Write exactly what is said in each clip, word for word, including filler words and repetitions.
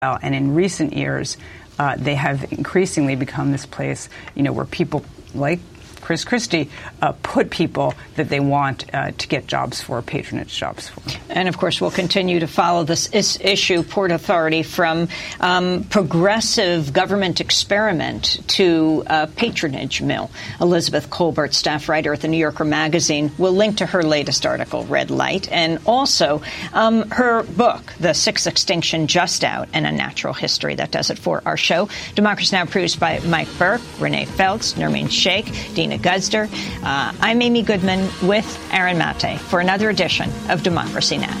And in recent years, uh, they have increasingly become this place, you know, where people like Chris Christie uh, put people that they want uh, to get jobs for, patronage jobs for. And, of course, we'll continue to follow this is- issue, Port Authority, from um, progressive government experiment to uh, patronage mill. Elizabeth Colbert, staff writer at the New Yorker magazine, will link to her latest article, Red Light, and also um, her book, The Sixth Extinction, just out, and A Natural History. That does it for our show. Democracy Now! Produced by Mike Burke, Renee Feltz, Nermeen Sheikh, Dina Guzder. Uh, I'm Amy Goodman with Aaron Mate for another edition of Democracy Now!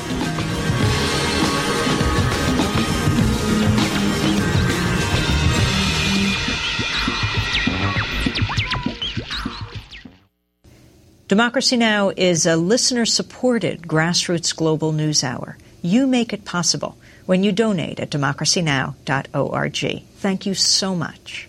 Democracy Now! Is a listener-supported grassroots global news hour. You make it possible when you donate at democracy now dot org. Thank you so much.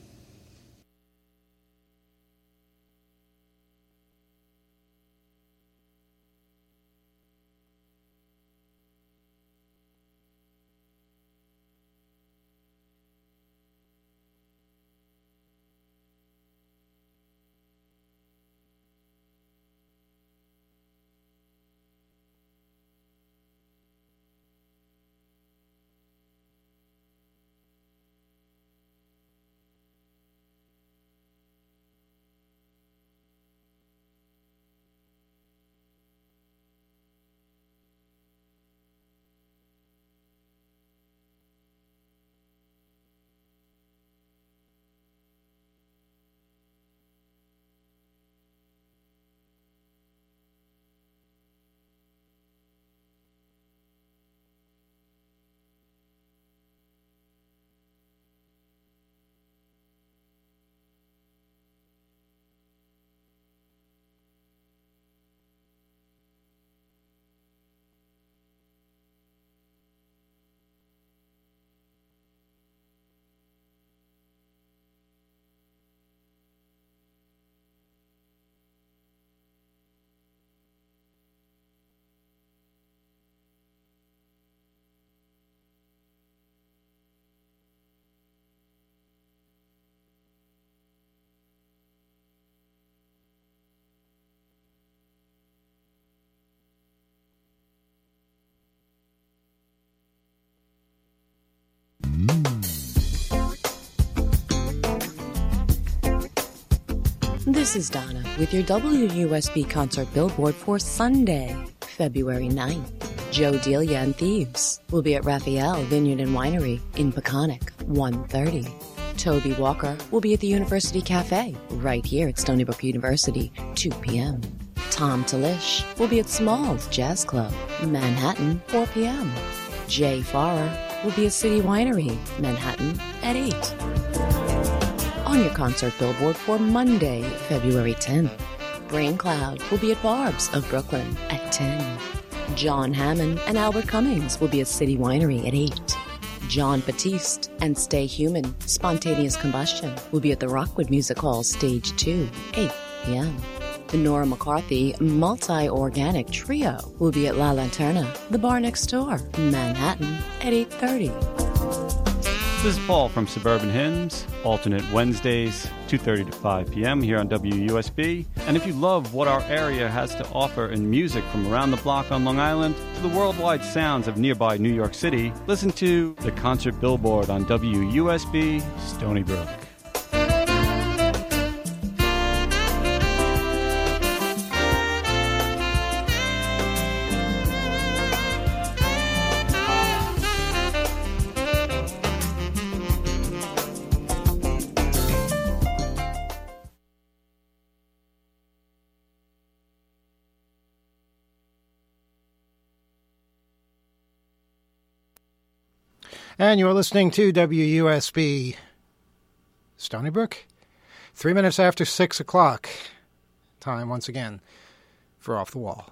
This is Donna with your W U S B concert billboard for Sunday, February ninth. Joe Delia and Thieves will be at Raphael Vineyard and Winery in Peconic, one thirty. Toby Walker will be at the University Cafe, right here at Stony Brook University, two p.m. Tom Talish will be at Smalls Jazz Club, Manhattan, four p.m. Jay Farrer will be at City Winery, Manhattan, at eight. On your concert billboard for Monday, February tenth. Brain Cloud will be at Barb's of Brooklyn at ten. John Hammond and Albert Cummings will be at City Winery at eight. John Batiste and Stay Human, Spontaneous Combustion, will be at the Rockwood Music Hall, Stage two, eight p.m. The Nora McCarthy Multi-Organic Trio will be at La Lanterna, the bar next door, Manhattan, at eight thirty. This is Paul from Suburban Hymns, alternate Wednesdays, two thirty to five p.m. here on W U S B. And if you love what our area has to offer in music from around the block on Long Island to the worldwide sounds of nearby New York City, listen to the concert billboard on W U S B Stony Brook. And you're listening to W U S B Stony Brook. Three minutes after six o'clock. Time once again for Off the Wall.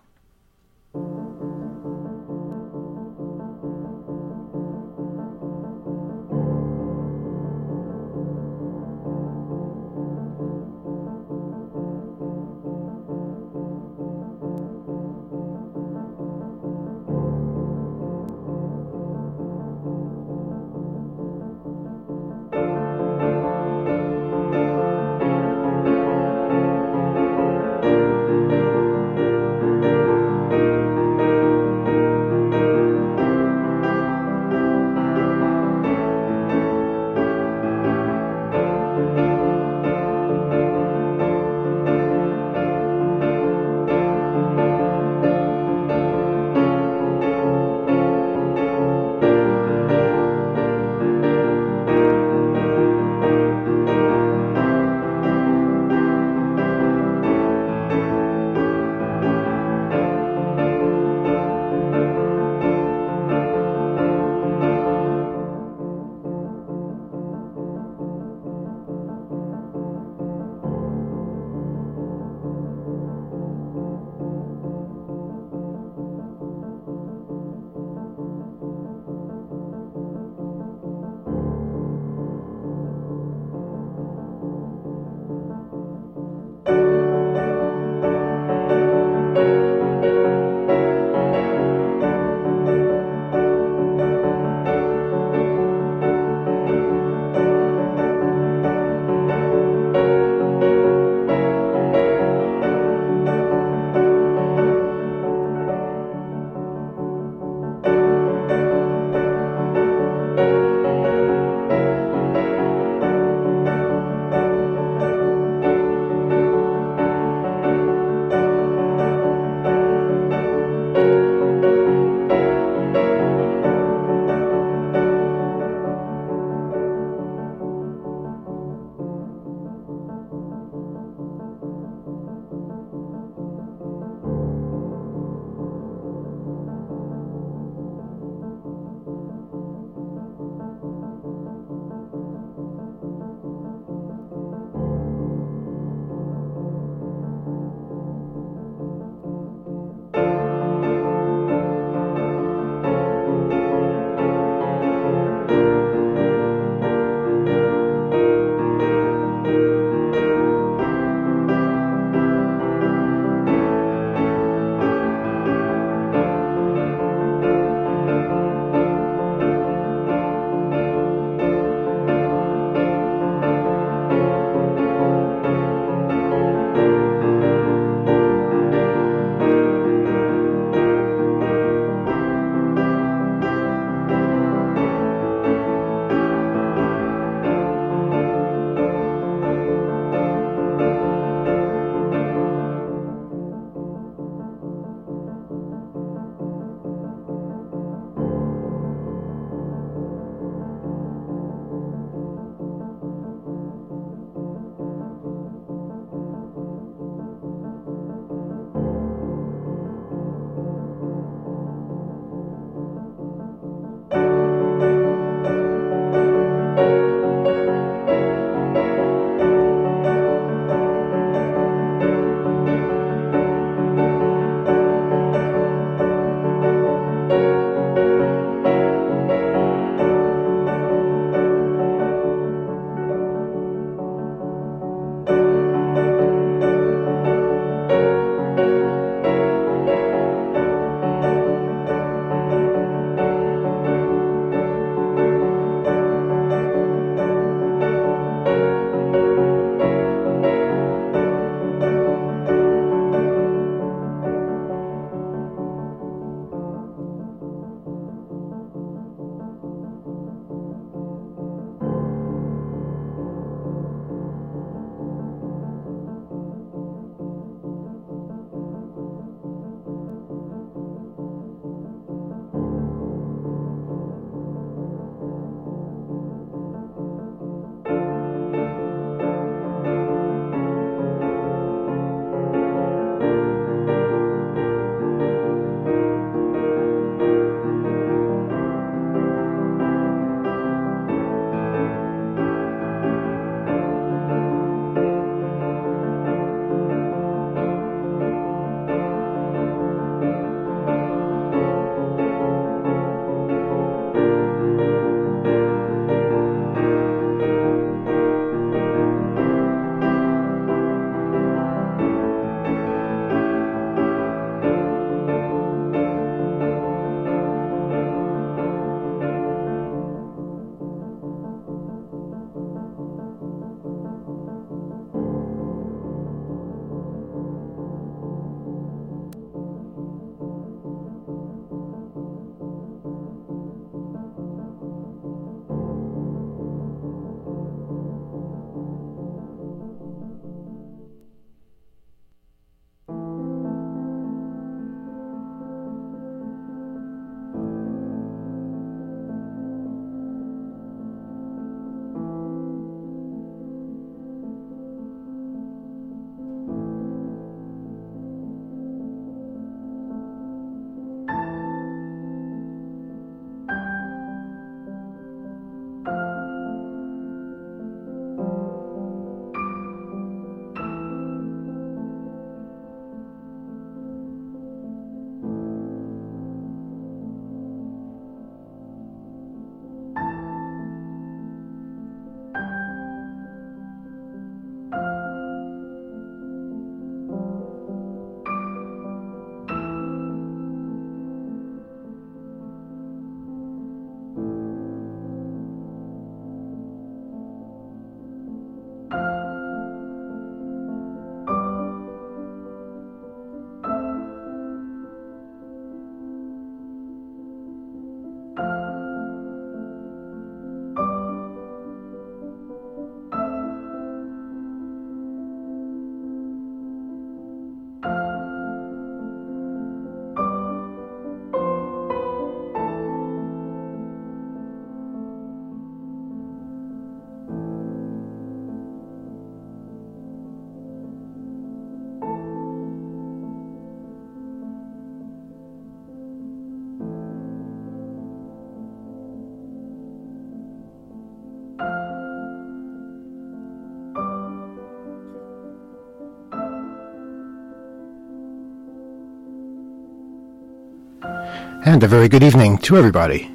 And a very good evening to everybody.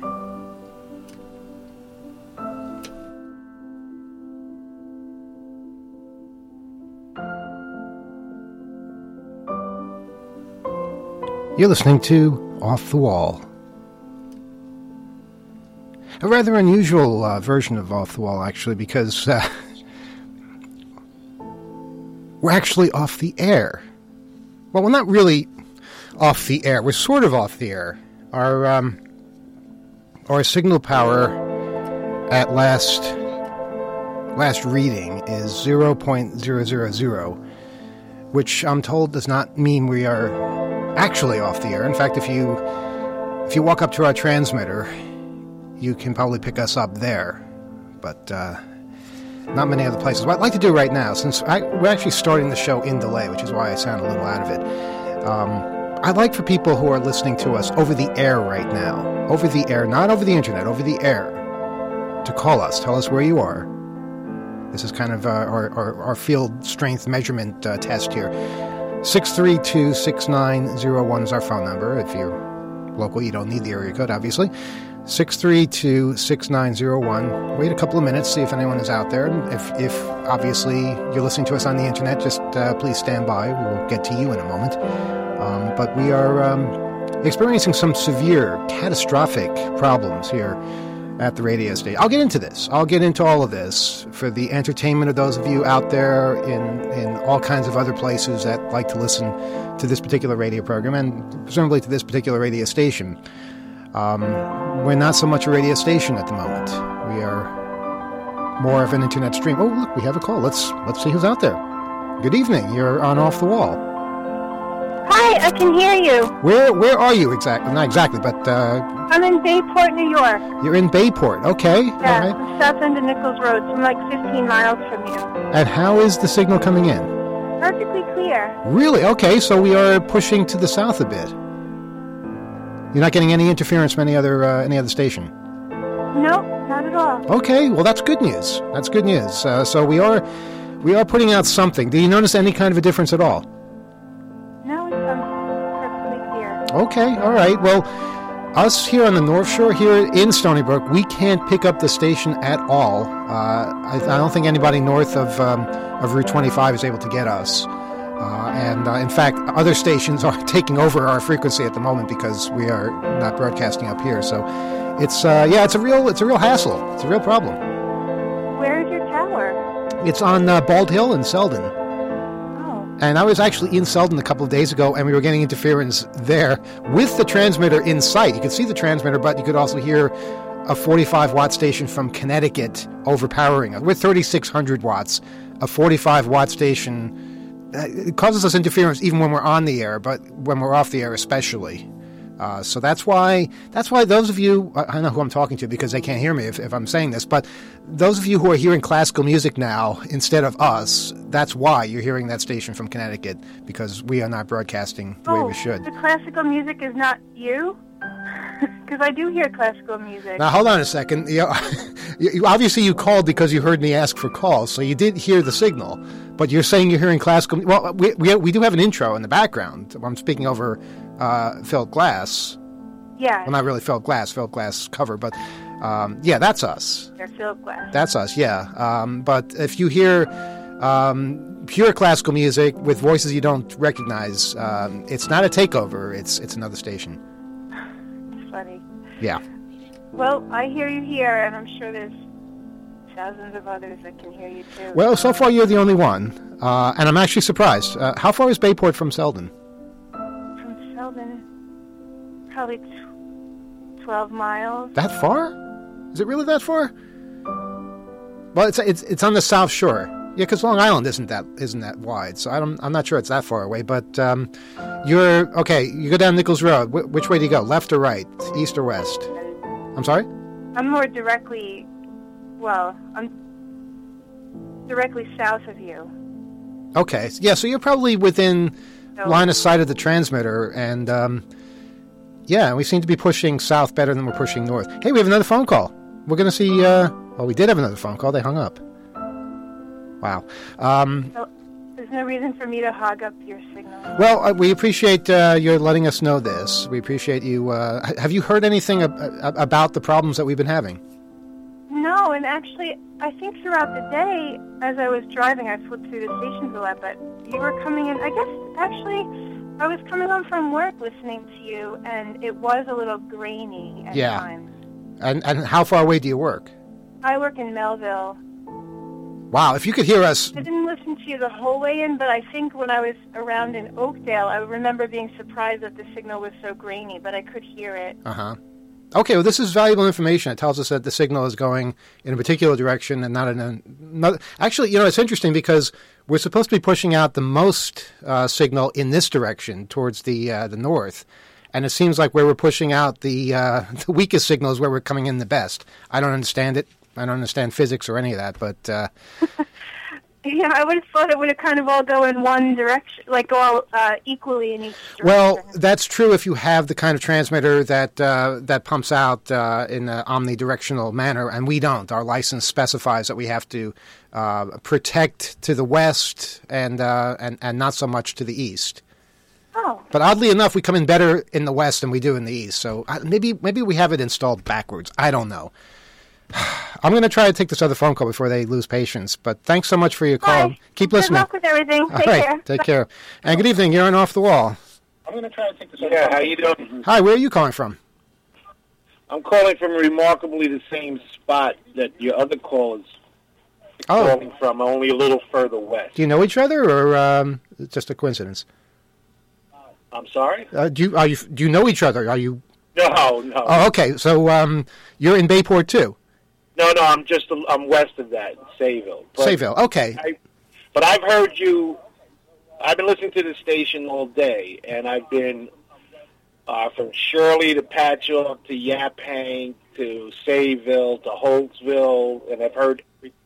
You're listening to Off the Wall. A rather unusual uh, version of Off the Wall, actually, because uh, we're actually off the air. Well, we're not really off the air. We're sort of off the air. Our um, our signal power at last last reading is zero point zero zero zero, which I'm told does not mean we are actually off the air. In fact, if you if you walk up to our transmitter, you can probably pick us up there, but uh, not many other places. What I'd like to do right now, since I, we're actually starting the show in delay, which is why I sound a little out of it, um, I'd like for people who are listening to us over the air right now, over the air, not over the internet, over the air, to call us, tell us where you are. This is kind of uh, our, our, our field strength measurement uh, test here. six three two, six nine zero one is our phone number. If you're local, you don't need the area code, obviously. six three two, six nine zero one. Wait a couple of minutes, see if anyone is out there. And if, if obviously you're listening to us on the internet, just uh, please stand by. We will get to you in a moment. Um, but we are um, experiencing some severe, catastrophic problems here at the radio station. I'll get into this. I'll get into all of this for the entertainment of those of you out there in, in all kinds of other places that like to listen to this particular radio program and presumably to this particular radio station. Um, we're not so much a radio station at the moment. We are more of an internet stream. Oh, look, we have a call. Let's let's see who's out there. Good evening. You're on Off the Wall. Hi, I can hear you. Where where are you exactly? Not exactly, but uh, I'm in Bayport, New York. You're in Bayport. Okay. Yeah, all right. south end of Nichols Road. So I'm like fifteen miles from you. And how is the signal coming in? Perfectly clear. Really? Okay, so we are pushing to the south a bit. You're not getting any interference from any other uh, any other station? Nope, not at all. Okay, well that's good news. That's good news. Uh, so we are we are putting out something. Do you notice any kind of a difference at all? No, it sounds perfectly clear. Okay, all right. Well, us here on the North Shore, here in Stony Brook, we can't pick up the station at all. Uh, I, I don't think anybody north of um, of Route twenty-five is able to get us. Uh, and, uh, in fact, other stations are taking over our frequency at the moment because we are not broadcasting up here. So it's, uh, yeah, it's a real it's a real hassle. It's a real problem. Where is your tower? It's on uh, Bald Hill in Selden. Oh. And I was actually in Selden a couple of days ago, and we were getting interference there with the transmitter in sight. You could see the transmitter, but you could also hear a forty-five watt station from Connecticut overpowering us. We're thirty-six hundred watts. A forty-five watt station... It causes us interference even when we're on the air, but when we're off the air especially. Uh, so that's why that's why those of you, I don't know who I'm talking to because they can't hear me if, if I'm saying this, but those of you who are hearing classical music now instead of us, that's why you're hearing that station from Connecticut, because we are not broadcasting the oh, way we should. The classical music is not you? Because I do hear classical music. Now, hold on a second. You know, you, obviously, you called because you heard me ask for calls, so you did hear the signal. But you're saying you're hearing classical... Well, we we, we do have an intro in the background. I'm speaking over uh, Phil Glass. Yeah. Well, not really Phil Glass, Phil Glass cover, but um, yeah, that's us. They're Phil Glass. That's us, yeah. Um, but if you hear um, pure classical music with voices you don't recognize, um, it's not a takeover. It's it's another station. Funny. Yeah. Well, I hear you here, and I'm sure there's thousands of others that can hear you too. Well, so far you're the only one, uh, and I'm actually surprised. Uh, how far is Bayport from Selden? From Selden, probably t- twelve miles. That far? Is it really that far? Well, it's it's it's on the South Shore. Yeah, because Long Island isn't that isn't that wide, so I don't, I'm not sure it's that far away. But um, you're okay. You go down Nichols Road. Wh- which way do you go? Left or right? East or west? I'm sorry. I'm more directly. Well, I'm directly south of you. Okay. Yeah. So you're probably within So, line of sight of the transmitter, and um, yeah, we seem to be pushing south better than we're pushing north. Hey, we have another phone call. We're going to see. Uh, well, we did have another phone call. They hung up. Wow. Um, so There's no reason for me to hog up your signal. Well, uh, we appreciate uh, your letting us know this. We appreciate you. Uh, have you heard anything ab- about the problems that we've been having? No, and actually, I think throughout the day, as I was driving, I flipped through the stations a lot, but you were coming in, I guess, actually, I was coming home from work listening to you, and it was a little grainy at yeah. times. And and how far away do you work? I work in Melville. Wow, if you could hear us... I didn't listen to you the whole way in, but I think when I was around in Oakdale, I remember being surprised that the signal was so grainy, but I could hear it. Uh-huh. Okay, well, this is valuable information. It tells us that the signal is going in a particular direction and not in another. Actually, you know, it's interesting because we're supposed to be pushing out the most uh, signal in this direction towards the uh, the north, and it seems like where we're pushing out the uh, the weakest signal is where we're coming in the best. I don't understand it. I don't understand physics or any of that, but... Uh, yeah, I would have thought it would have kind of all go in one direction, like go all uh, equally in each direction. Well, that's true if you have the kind of transmitter that uh, that pumps out uh, in an omnidirectional manner, and we don't. Our license specifies that we have to uh, protect to the west and, uh, and and not so much to the east. Oh. But oddly enough, we come in better in the west than we do in the east. So uh, maybe maybe we have it installed backwards. I don't know. I'm going to try to take this other phone call before they lose patience. But thanks so much for your call. Bye. Keep Good listening. luck with everything. All Take right, care. take Bye. care. And good evening. You're on Off the Wall. I'm going to try to take this. Yeah, how you doing? Hi, where are you calling from? I'm calling from remarkably the same spot that your other callers Oh. calling from, only a little further west. Do you know each other, or um, it's just a coincidence? I'm sorry? Uh, do you are you do you know each other? Are you? No, no. Oh, okay. So um, you're in Bayport too. No, no, I'm just, a, I'm west of that, Sayville. But Sayville. Okay. I, but I've heard you, I've been listening to the station all day, and I've been uh, from Shirley to Patchogue to Yaphank to Sayville to Holtzville, and I've heard...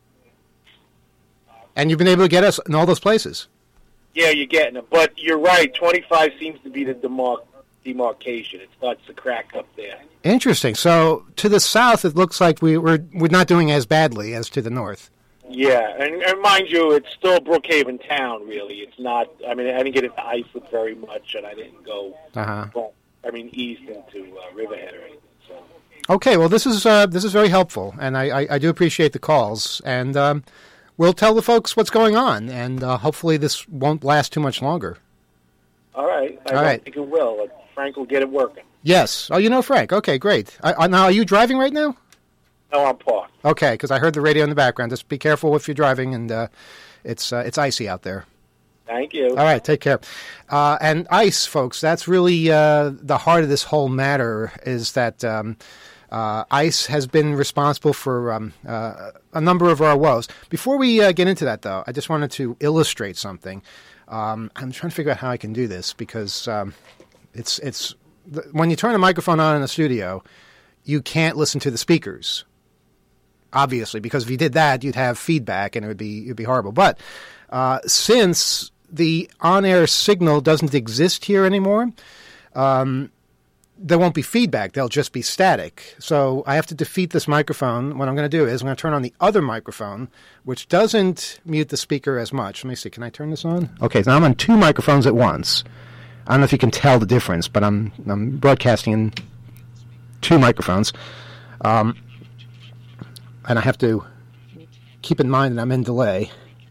And you've been able to get us in all those places. Yeah, you're getting it. But you're right, twenty-five seems to be the demarc- demarcation. It starts to crack up there. Interesting. So to the south, it looks like we, we're we're not doing as badly as to the north. Yeah, and, and mind you, it's still Brookhaven town, really. It's not, I mean, I didn't get into Iceland very much, and I didn't go, Uh-huh. well, I mean, east into uh, Riverhead or anything. So. Okay. Well, this is uh, this is very helpful, and I, I, I do appreciate the calls. And um, we'll tell the folks what's going on, and uh, hopefully this won't last too much longer. All right. I All don't right. think it will. Frank will get it working. Yes. Oh, you know Frank. Okay, great. I, I, now, are you driving right now? No, I'm parked. Okay, because I heard the radio in the background. Just be careful if you're driving, and uh, it's uh, it's icy out there. Thank you. All right, take care. Uh, and ice, folks, that's really uh, the heart of this whole matter, is that um, uh, ice has been responsible for um, uh, a number of our woes. Before we uh, get into that, though, I just wanted to illustrate something. Um, I'm trying to figure out how I can do this, because um, it's it's when you turn a microphone on in the studio, you can't listen to the speakers, obviously, because if you did that, you'd have feedback, and it would be it'd be horrible. But uh, since the on-air signal doesn't exist here anymore, um, there won't be feedback. There'll just be static. So I have to defeat this microphone. What I'm going to do is I'm going to turn on the other microphone, which doesn't mute the speaker as much. Let me see. Can I turn this on? Okay, so now I'm on two microphones at once. I don't know if you can tell the difference, but I'm I'm broadcasting in two microphones. Um, and I have to keep in mind that I'm in delay.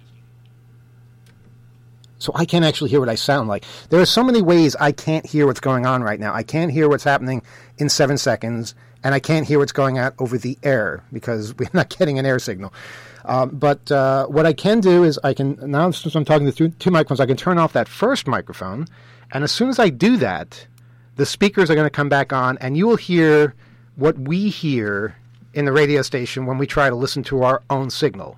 So I can't actually hear what I sound like. There are so many ways I can't hear what's going on right now. I can't hear what's happening in seven seconds, and I can't hear what's going on over the air because we're not getting an air signal. Um, but uh, what I can do is I can, now since I'm talking to two, two microphones, I can turn off that first microphone, and as soon as I do that, the speakers are going to come back on, and you will hear what we hear in the radio station when we try to listen to our own signal.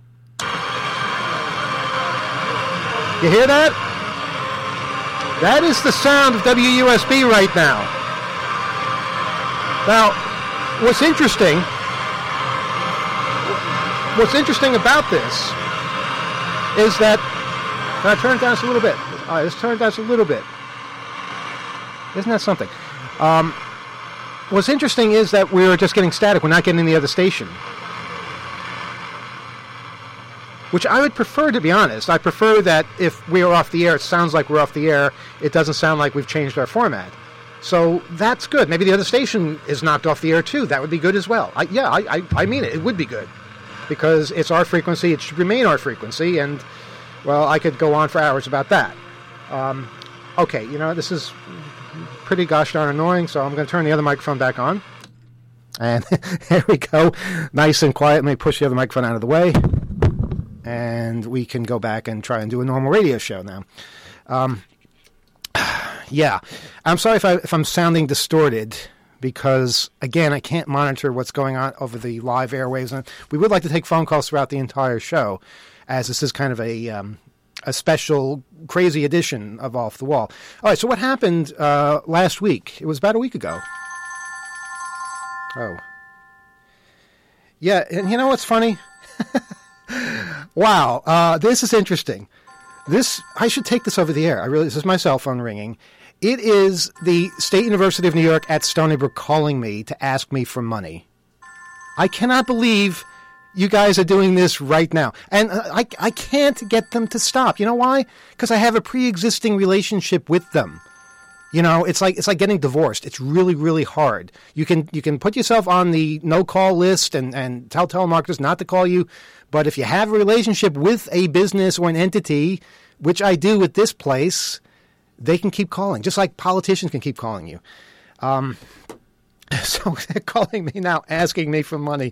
You hear that? That is the sound of W U S B right now. Now, what's interesting, what's interesting about this is that, can I turn it down just a little bit? All right, let's turn it down just a little bit. Isn't that something? Um, what's interesting is that we're just getting static. We're not getting the other station. which I would prefer, to be honest. I prefer that if we are off the air, it sounds like we're off the air. It doesn't sound like we've changed our format. So that's good. Maybe the other station is knocked off the air, too. That would be good as well. I, yeah, I, I, I mean it. It would be good. Because it's our frequency. It should remain our frequency. And, well, I could go on for hours about that. Um, okay, you know, this is pretty gosh darn annoying, so I'm going to turn the other microphone back on. And there we go. Nice and quiet. Let me push the other microphone out of the way. And we can go back and try and do a normal radio show now. Um, yeah. I'm sorry if, I, if I'm sounding distorted, because, again, I can't monitor what's going on over the live airwaves. And we would like to take phone calls throughout the entire show, as this is kind of a... Um, a special, crazy edition of Off the Wall. All right, so what happened uh, last week? It was about a week ago. Oh. Yeah, and you know what's funny? Wow, uh, this is interesting. This I should take this over the air. I really, this is my cell phone ringing. It is the State University of New York at Stony Brook calling me to ask me for money. I cannot believe... you guys are doing this right now. And uh, I, I can't get them to stop. You know why? Because I have a pre-existing relationship with them. You know, it's like it's like getting divorced. It's really, really hard. You can you can put yourself on the no-call list and, and tell telemarketers not to call you. But if you have a relationship with a business or an entity, which I do with this place, they can keep calling. Just like politicians can keep calling you. Um, so they're calling me now, asking me for money.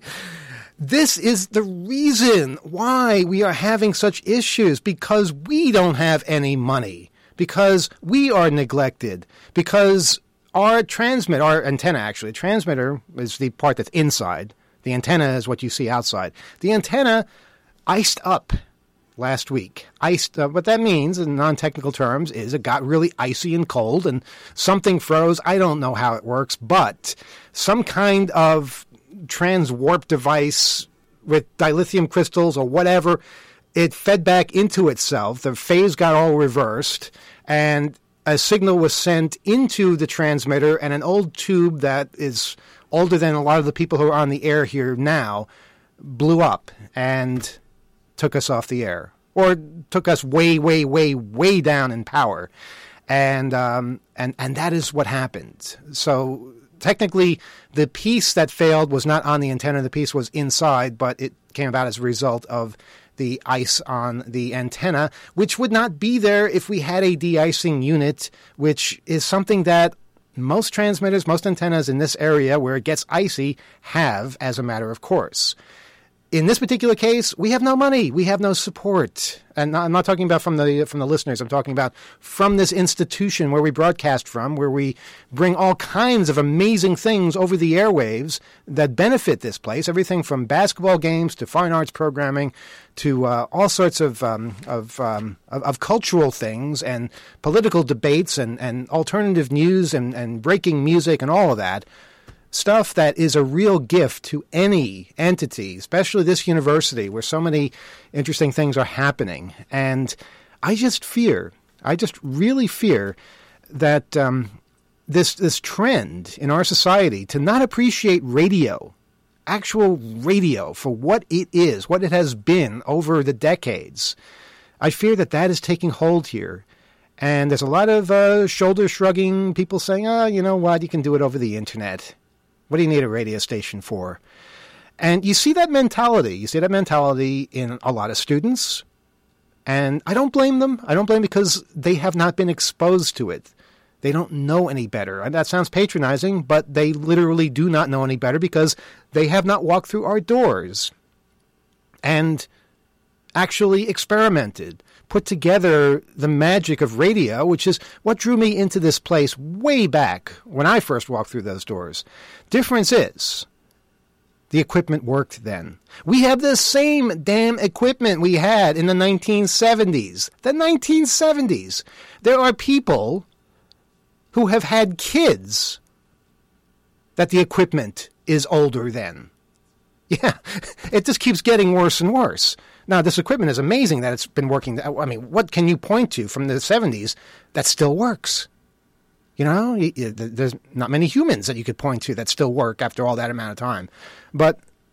This is the reason why we are having such issues, because we don't have any money, because we are neglected, because our transmitter, our antenna actually, transmitter is the part that's inside. The antenna is what you see outside. The antenna iced up last week. Iced up, what that means in non-technical terms is it got really icy and cold and something froze. I don't know how it works, but some kind of transwarp device with dilithium crystals or whatever, it fed back into itself. The phase got all reversed, and a signal was sent into the transmitter, and an old tube that is older than a lot of the people who are on the air here now blew up and took us off the air, or took us way, way, way, way down in power. And um, and and that is what happened. So technically, the piece that failed was not on the antenna. The piece was inside, but it came about as a result of the ice on the antenna, which would not be there if we had a de-icing unit, which is something that most transmitters, most antennas in this area where it gets icy have as a matter of course. In this particular case, we have no money. We have no support. And I'm not talking about from the from the listeners. I'm talking about from this institution where we broadcast from, where we bring all kinds of amazing things over the airwaves that benefit this place. Everything from basketball games to fine arts programming to uh, all sorts of um, of, um, of of cultural things and political debates and, and alternative news and, and breaking music and all of that. Stuff that is a real gift to any entity, especially this university where so many interesting things are happening. And I just fear, I just really fear that um, this this trend in our society to not appreciate radio, actual radio for what it is, what it has been over the decades, I fear that that is taking hold here. And there's a lot of uh, shoulder-shrugging people saying, oh, you know what, you can do it over the internet. What do you need a radio station for? And you see that mentality. You see that mentality in a lot of students. And I don't blame them. I don't blame them because they have not been exposed to it. They don't know any better. And that sounds patronizing, but they literally do not know any better because they have not walked through our doors and actually experimented, put together the magic of radio, which is what drew me into this place way back when I first walked through those doors. Difference is, the equipment worked then. We have the same damn equipment we had in the nineteen seventies. The nineteen seventies. There are people who have had kids that the equipment is older than. Yeah, it just keeps getting worse and worse. Now, this equipment is amazing that it's been working. I mean, what can you point to from the seventies that still works? You know, there's not many humans that you could point to that still work after all that amount of time. But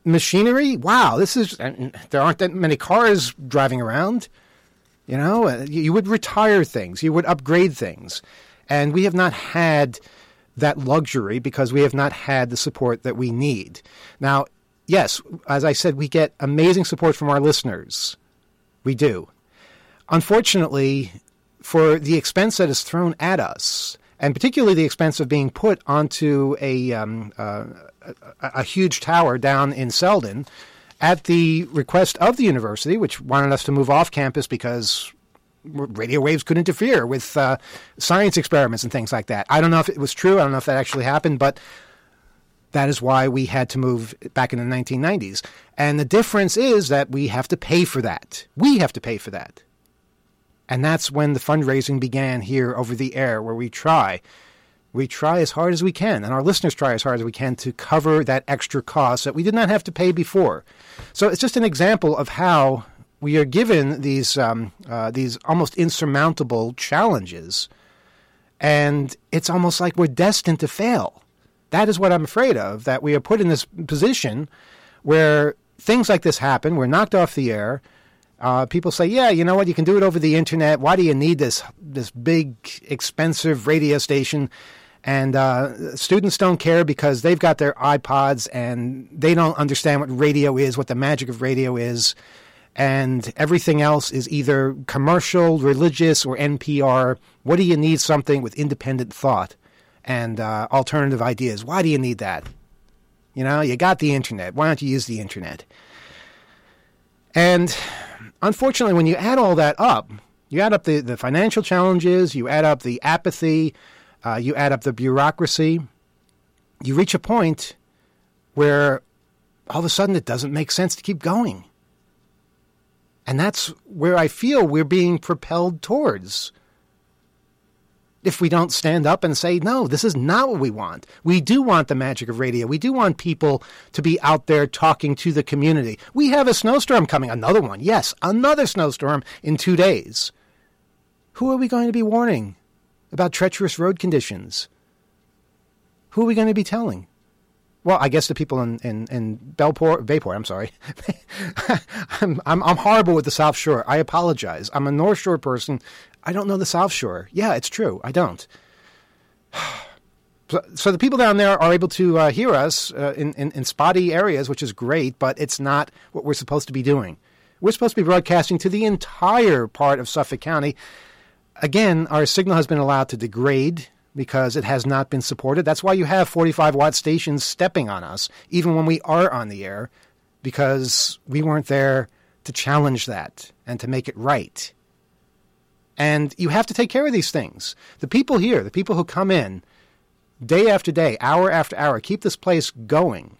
machinery. Wow, this is there aren't that many cars driving around. You know, uh, you would retire things, you would upgrade things, and we have not had that luxury because we have not had the support that we need. Now, yes, as I said, we get amazing support from our listeners. We do. Unfortunately, for the expense that is thrown at us, and particularly the expense of being put onto a, um, uh, a, a huge tower down in Selden, at the request of the university, which wanted us to move off campus because radio waves could interfere with uh, science experiments and things like that. I don't know if it was true. I don't know if that actually happened, but that is why we had to move back in the nineteen nineties. And the difference is that we have to pay for that. We have to pay for that. And that's when the fundraising began here over the air, where we try. We try as hard as we can, and our listeners try as hard as we can to cover that extra cost that we did not have to pay before. So it's just an example of how we are given these um, uh, these almost insurmountable challenges, and it's almost like we're destined to fail. That is what I'm afraid of, that we are put in this position where things like this happen. We're knocked off the air. Uh, people say, yeah, you know what, you can do it over the internet. Why do you need this this big, expensive radio station? And uh, students don't care because they've got their iPods and they don't understand what radio is, what the magic of radio is. And everything else is either commercial, religious, or N P R. What do you need something with independent thought and uh, alternative ideas? Why do you need that? You know, you got the internet. Why don't you use the internet? And unfortunately, when you add all that up, you add up the, the financial challenges, you add up the apathy, uh, you add up the bureaucracy, you reach a point where all of a sudden it doesn't make sense to keep going. And that's where I feel we're being propelled towards. If we don't stand up and say, no, this is not what we want. We do want the magic of radio. We do want people to be out there talking to the community. We have a snowstorm coming, another one. Yes, another snowstorm in two days. Who are we going to be warning about treacherous road conditions? Who are we going to be telling? Well, I guess the people in, in, in Bellport, Bayport, I'm sorry. I'm, I'm, I'm horrible with the South Shore. I apologize. I'm a North Shore person. I don't know the South Shore. Yeah, it's true. I don't. So, so the people down there are able to uh, hear us uh, in, in, in spotty areas, which is great, but it's not what we're supposed to be doing. We're supposed to be broadcasting to the entire part of Suffolk County. Again, our signal has been allowed to degrade because it has not been supported. That's why you have forty-five watt stations stepping on us, even when we are on the air, because we weren't there to challenge that and to make it right. And you have to take care of these things. The people here, the people who come in day after day, hour after hour, keep this place going.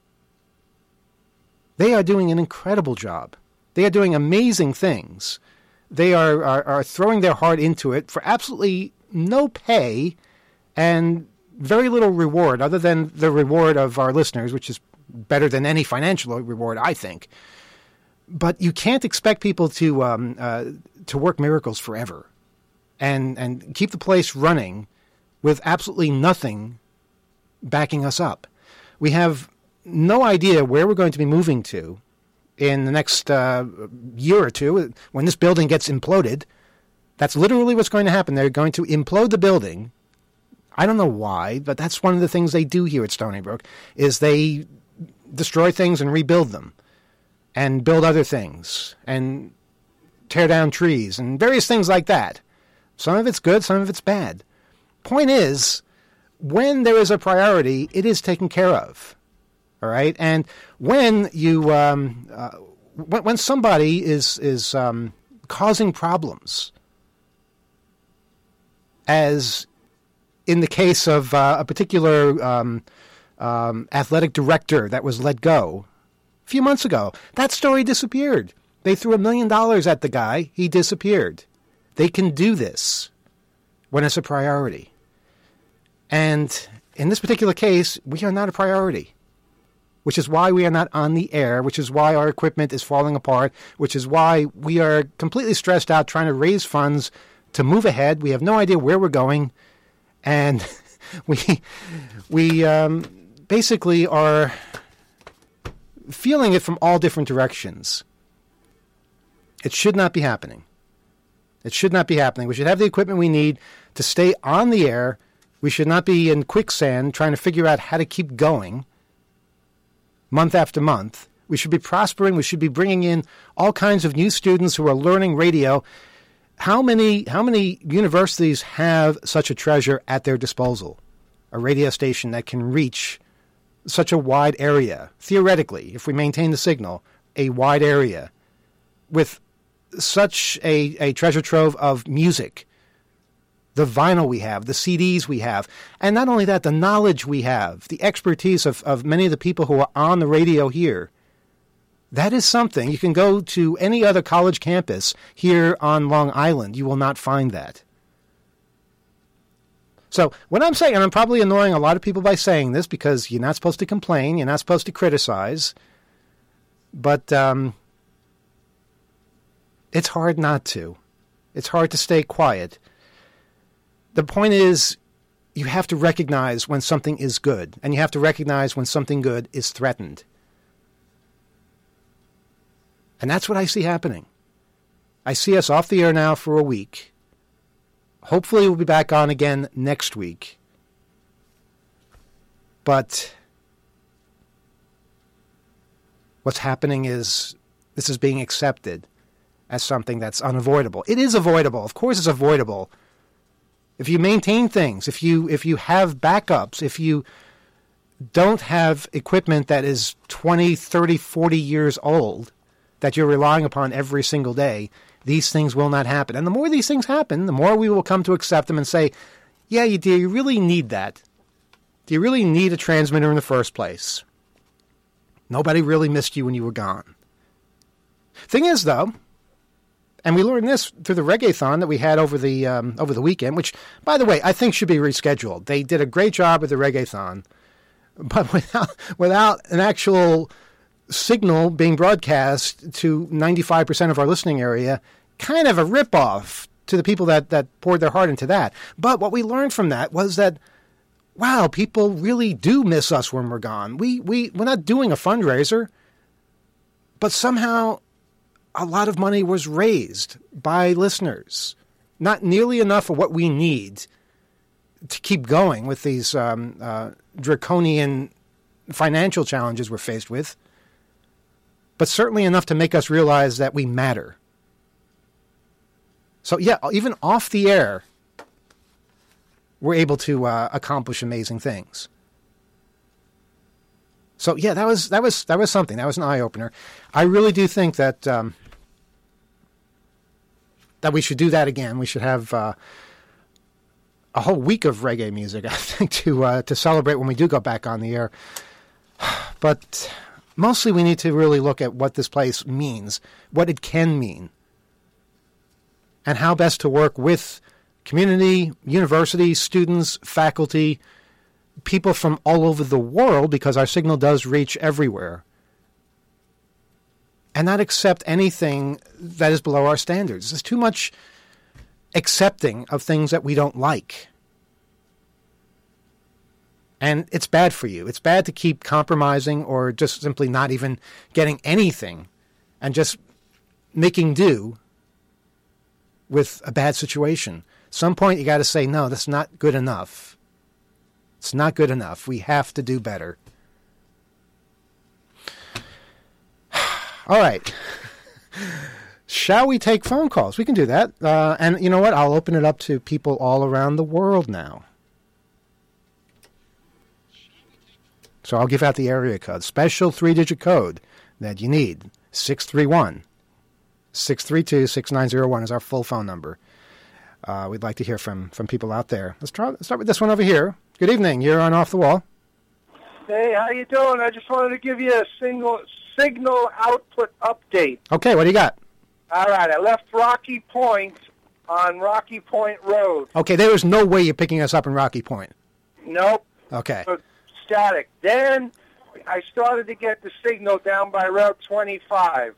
They are doing an incredible job. They are doing amazing things. They are, are, are throwing their heart into it for absolutely no pay and very little reward, other than the reward of our listeners, which is better than any financial reward, I think. But you can't expect people to um, uh, to work miracles forever and and keep the place running with absolutely nothing backing us up. We have no idea where we're going to be moving to in the next uh, year or two when this building gets imploded. That's literally what's going to happen. They're going to implode the building. I don't know why, but that's one of the things they do here at Stony Brook, is they destroy things and rebuild them and build other things and tear down trees and various things like that. Some of it's good, some of it's bad. Point is, when there is a priority, it is taken care of. All right? And when you, um, uh, when, when somebody is, is um, causing problems, as in the case of uh, a particular um, um, athletic director that was let go a few months ago, that story disappeared. They threw a million dollars at the guy. He disappeared. They can do this when it's a priority. And in this particular case, we are not a priority, which is why we are not on the air, which is why our equipment is falling apart, which is why we are completely stressed out trying to raise funds to move ahead. We have no idea where we're going. And we we um, basically are feeling it from all different directions. It should not be happening. It should not be happening. We should have the equipment we need to stay on the air. We should not be in quicksand trying to figure out how to keep going month after month. We should be prospering. We should be bringing in all kinds of new students who are learning radio. How many, how many universities have such a treasure at their disposal? A radio station that can reach such a wide area, theoretically, if we maintain the signal, a wide area, with such a, a treasure trove of music, the vinyl we have, the C Ds we have, and not only that, the knowledge we have, the expertise of, of many of the people who are on the radio here. That is something. You can go to any other college campus here on Long Island. You will not find that. So what I'm saying, and I'm probably annoying a lot of people by saying this because you're not supposed to complain, you're not supposed to criticize, but um, it's hard not to. It's hard to stay quiet. The point is, you have to recognize when something is good, and you have to recognize when something good is threatened. And that's what I see happening. I see us off the air now for a week. Hopefully we'll be back on again next week. But what's happening is this is being accepted as something that's unavoidable. It is avoidable. Of course it's avoidable. If you maintain things, if you if you have backups, if you don't have equipment that is twenty, thirty, forty years old that you're relying upon every single day, these things will not happen. And the more these things happen, the more we will come to accept them and say, yeah, you do you really need that? Do you really need a transmitter in the first place? Nobody really missed you when you were gone. Thing is, though, and we learned this through the Reggae-thon that we had over the um, over the weekend, which, by the way, I think should be rescheduled. They did a great job with the Reggae-thon, but without without an actual signal being broadcast to ninety-five percent of our listening area, kind of a ripoff to the people that, that poured their heart into that. But what we learned from that was that, wow, people really do miss us when we're gone. We, we, we're not doing a fundraiser, but somehow a lot of money was raised by listeners. Not nearly enough of what we need to keep going with these um, uh, draconian financial challenges we're faced with, but certainly enough to make us realize that we matter. So yeah, even off the air, we're able to uh, accomplish amazing things. So yeah, that was that was that was something. That was an eye opener. I really do think that um, that we should do that again. We should have uh, a whole week of reggae music, I think, to uh, to celebrate when we do go back on the air. But mostly, we need to really look at what this place means, what it can mean, and how best to work with community, university, students, faculty, people from all over the world, because our signal does reach everywhere, and not accept anything that is below our standards. There's too much accepting of things that we don't like. And it's bad for you. It's bad to keep compromising or just simply not even getting anything and just making do with a bad situation. At some point, you got to say, no, that's not good enough. It's not good enough. We have to do better. All right. Shall we take phone calls? We can do that. Uh, and you know what? I'll open it up to people all around the world now. So I'll give out the area code, special three-digit code that you need. six three one, six three two, six nine zero one is our full phone number. Uh, we'd like to hear from, from people out there. Let's try. Let's start with this one over here. Good evening. You're on Off the Wall. Hey, how you doing? I just wanted to give you a single signal output update. Okay, what do you got? All right, I left Rocky Point on Rocky Point Road. Okay, there was no way you're picking us up in Rocky Point. Nope. Okay. So, static. Then I started to get the signal down by Route twenty-five.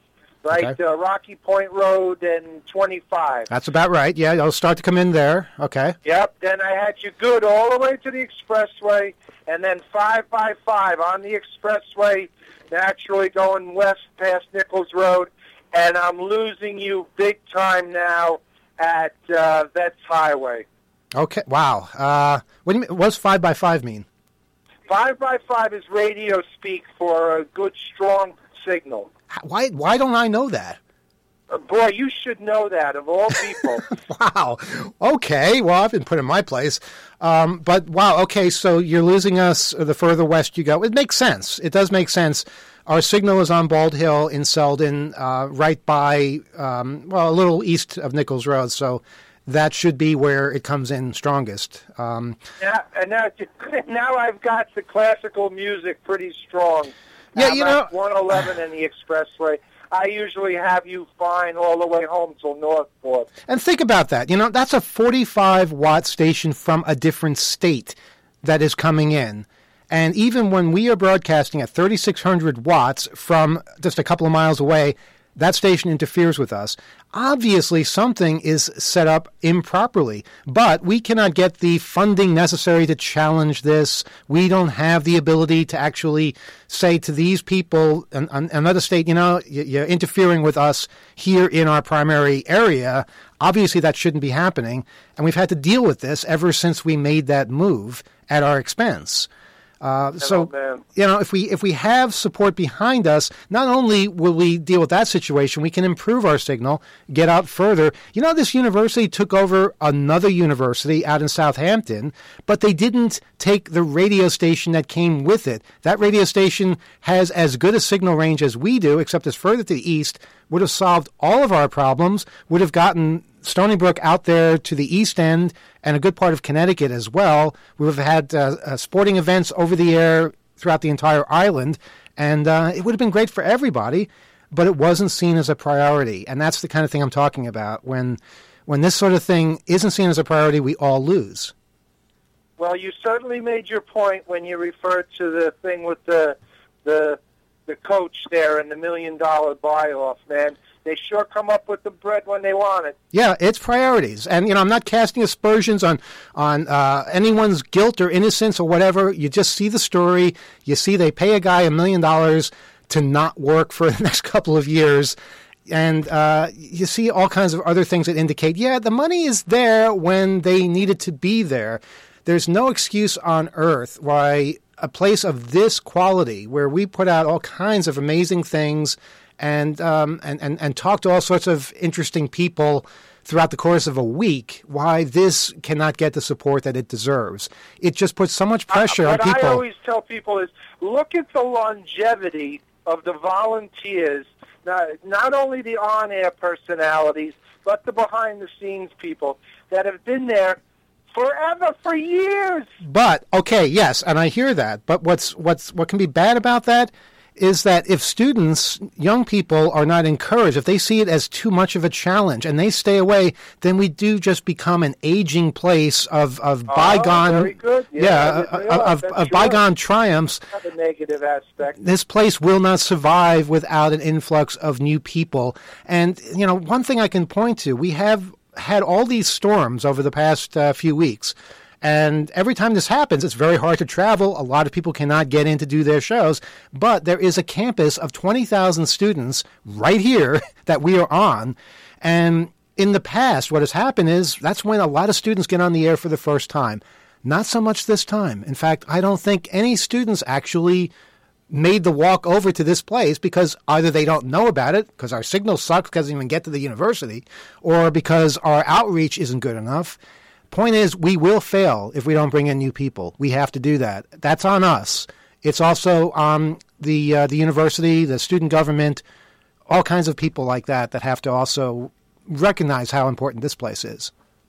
right? Okay. Uh, Rocky Point Road and twenty-five. That's about right. Yeah, you'll start to come in there. Okay. Yep. Then I had you good all the way to the expressway, and then five by five on the expressway, naturally going west past Nichols Road, and I'm losing you big time now at uh, Vets Highway. Okay. Wow. Uh, what do you mean, what's five by five mean? Five by five is radio speak for a good, strong signal. Why? Why don't I know that? Uh, boy, you should know that, of all people. Wow. Okay. Well, I've been put in my place. Um, but wow. Okay. So you're losing us the further west you go. It makes sense. It does make sense. Our signal is on Bald Hill in Selden, uh, right by, um, well, a little east of Nichols Road. So that should be where it comes in strongest. Um, yeah, and now, now I've got the classical music pretty strong. Yeah, I'm you know, at one eleven and the expressway. I usually have you fine all the way home till Northport. And think about that. You know, that's a forty-five watt station from a different state that is coming in. And even when we are broadcasting at thirty-six hundred watts from just a couple of miles away, that station interferes with us. Obviously, something is set up improperly, but we cannot get the funding necessary to challenge this. We don't have the ability to actually say to these people, an, an, another state, you know, you're interfering with us here in our primary area. Obviously, that shouldn't be happening, and we've had to deal with this ever since we made that move at our expense. Uh, so, you know, if we if we have support behind us, not only will we deal with that situation, we can improve our signal, get out further. You know, this university took over another university out in Southampton, but they didn't take the radio station that came with it. That radio station has as good a signal range as we do, except it's further to the east, would have solved all of our problems, would have gotten Stony Brook out there to the east end and a good part of Connecticut as well. We've had uh, uh, sporting events over the air throughout the entire island, and uh, it would have been great for everybody, but it wasn't seen as a priority. And that's the kind of thing I'm talking about. When, when this sort of thing isn't seen as a priority, we all lose. Well, you certainly made your point when you referred to the thing with the the the coach there and the million dollar buy-off, man. They sure come up with the bread when they want it. Yeah, it's priorities. And, you know, I'm not casting aspersions on, on uh, anyone's guilt or innocence or whatever. You just see the story. You see they pay a guy a million dollars to not work for the next couple of years. And uh, you see all kinds of other things that indicate, yeah, the money is there when they need it to be there. There's no excuse on earth why a place of this quality, where we put out all kinds of amazing things and um, and, and, and talk to all sorts of interesting people throughout the course of a week, why this cannot get the support that it deserves. It just puts so much pressure uh, on people. What I always tell people is, look at the longevity of the volunteers, not, not only the on-air personalities, but the behind-the-scenes people that have been there forever, for years. But, okay, yes, and I hear that. But what's what's what can be bad about that is that if students, young people, are not encouraged, if they see it as too much of a challenge and they stay away, then we do just become an aging place of, of oh, bygone, very good. Yeah, yeah of, of, of bygone triumphs. Have a negative aspect. This place will not survive without an influx of new people. And, you know, one thing I can point to, we have had all these storms over the past uh, few weeks. And every time this happens, it's very hard to travel. A lot of people cannot get in to do their shows. But there is a campus of twenty thousand students right here that we are on. And in the past, what has happened is that's when a lot of students get on the air for the first time. Not so much this time. In fact, I don't think any students actually made the walk over to this place because either they don't know about it, because our signal sucks, because they even get to the university, or because our outreach isn't good enough. Point is, we will fail if we don't bring in new people. We have to do that. That's on us. It's also on the uh, the university, the student government, all kinds of people like that that have to also recognize how important this place is.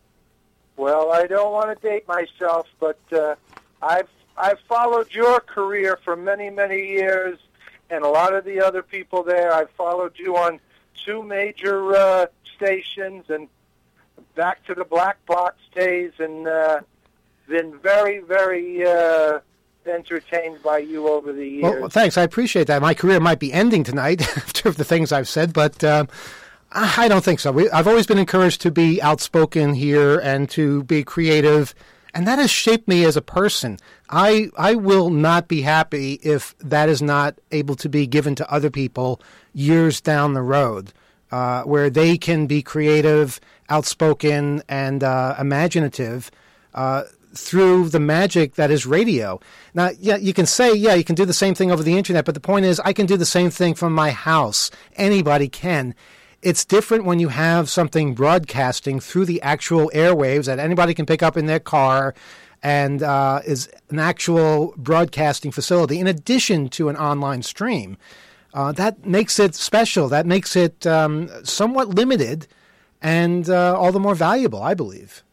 Well, I don't want to date myself, but uh, I've I've followed your career for many, many years, and a lot of the other people there. I've followed you on two major uh, stations and back to the black box days, and uh, been very, very uh, entertained by you over the years. Well, thanks. I appreciate that. My career might be ending tonight after the things I've said, but uh, I don't think so. We, I've always been encouraged to be outspoken here and to be creative, and that has shaped me as a person. I I will not be happy if that is not able to be given to other people years down the road, uh, where they can be creative, outspoken, and uh, imaginative uh, through the magic that is radio. Now, yeah, you can say, yeah, you can do the same thing over the internet, but the point is I can do the same thing from my house. Anybody can. It's different when you have something broadcasting through the actual airwaves that anybody can pick up in their car and uh, is an actual broadcasting facility in addition to an online stream. Uh, that makes it special. That makes it um, somewhat limited and uh, all the more valuable, I believe.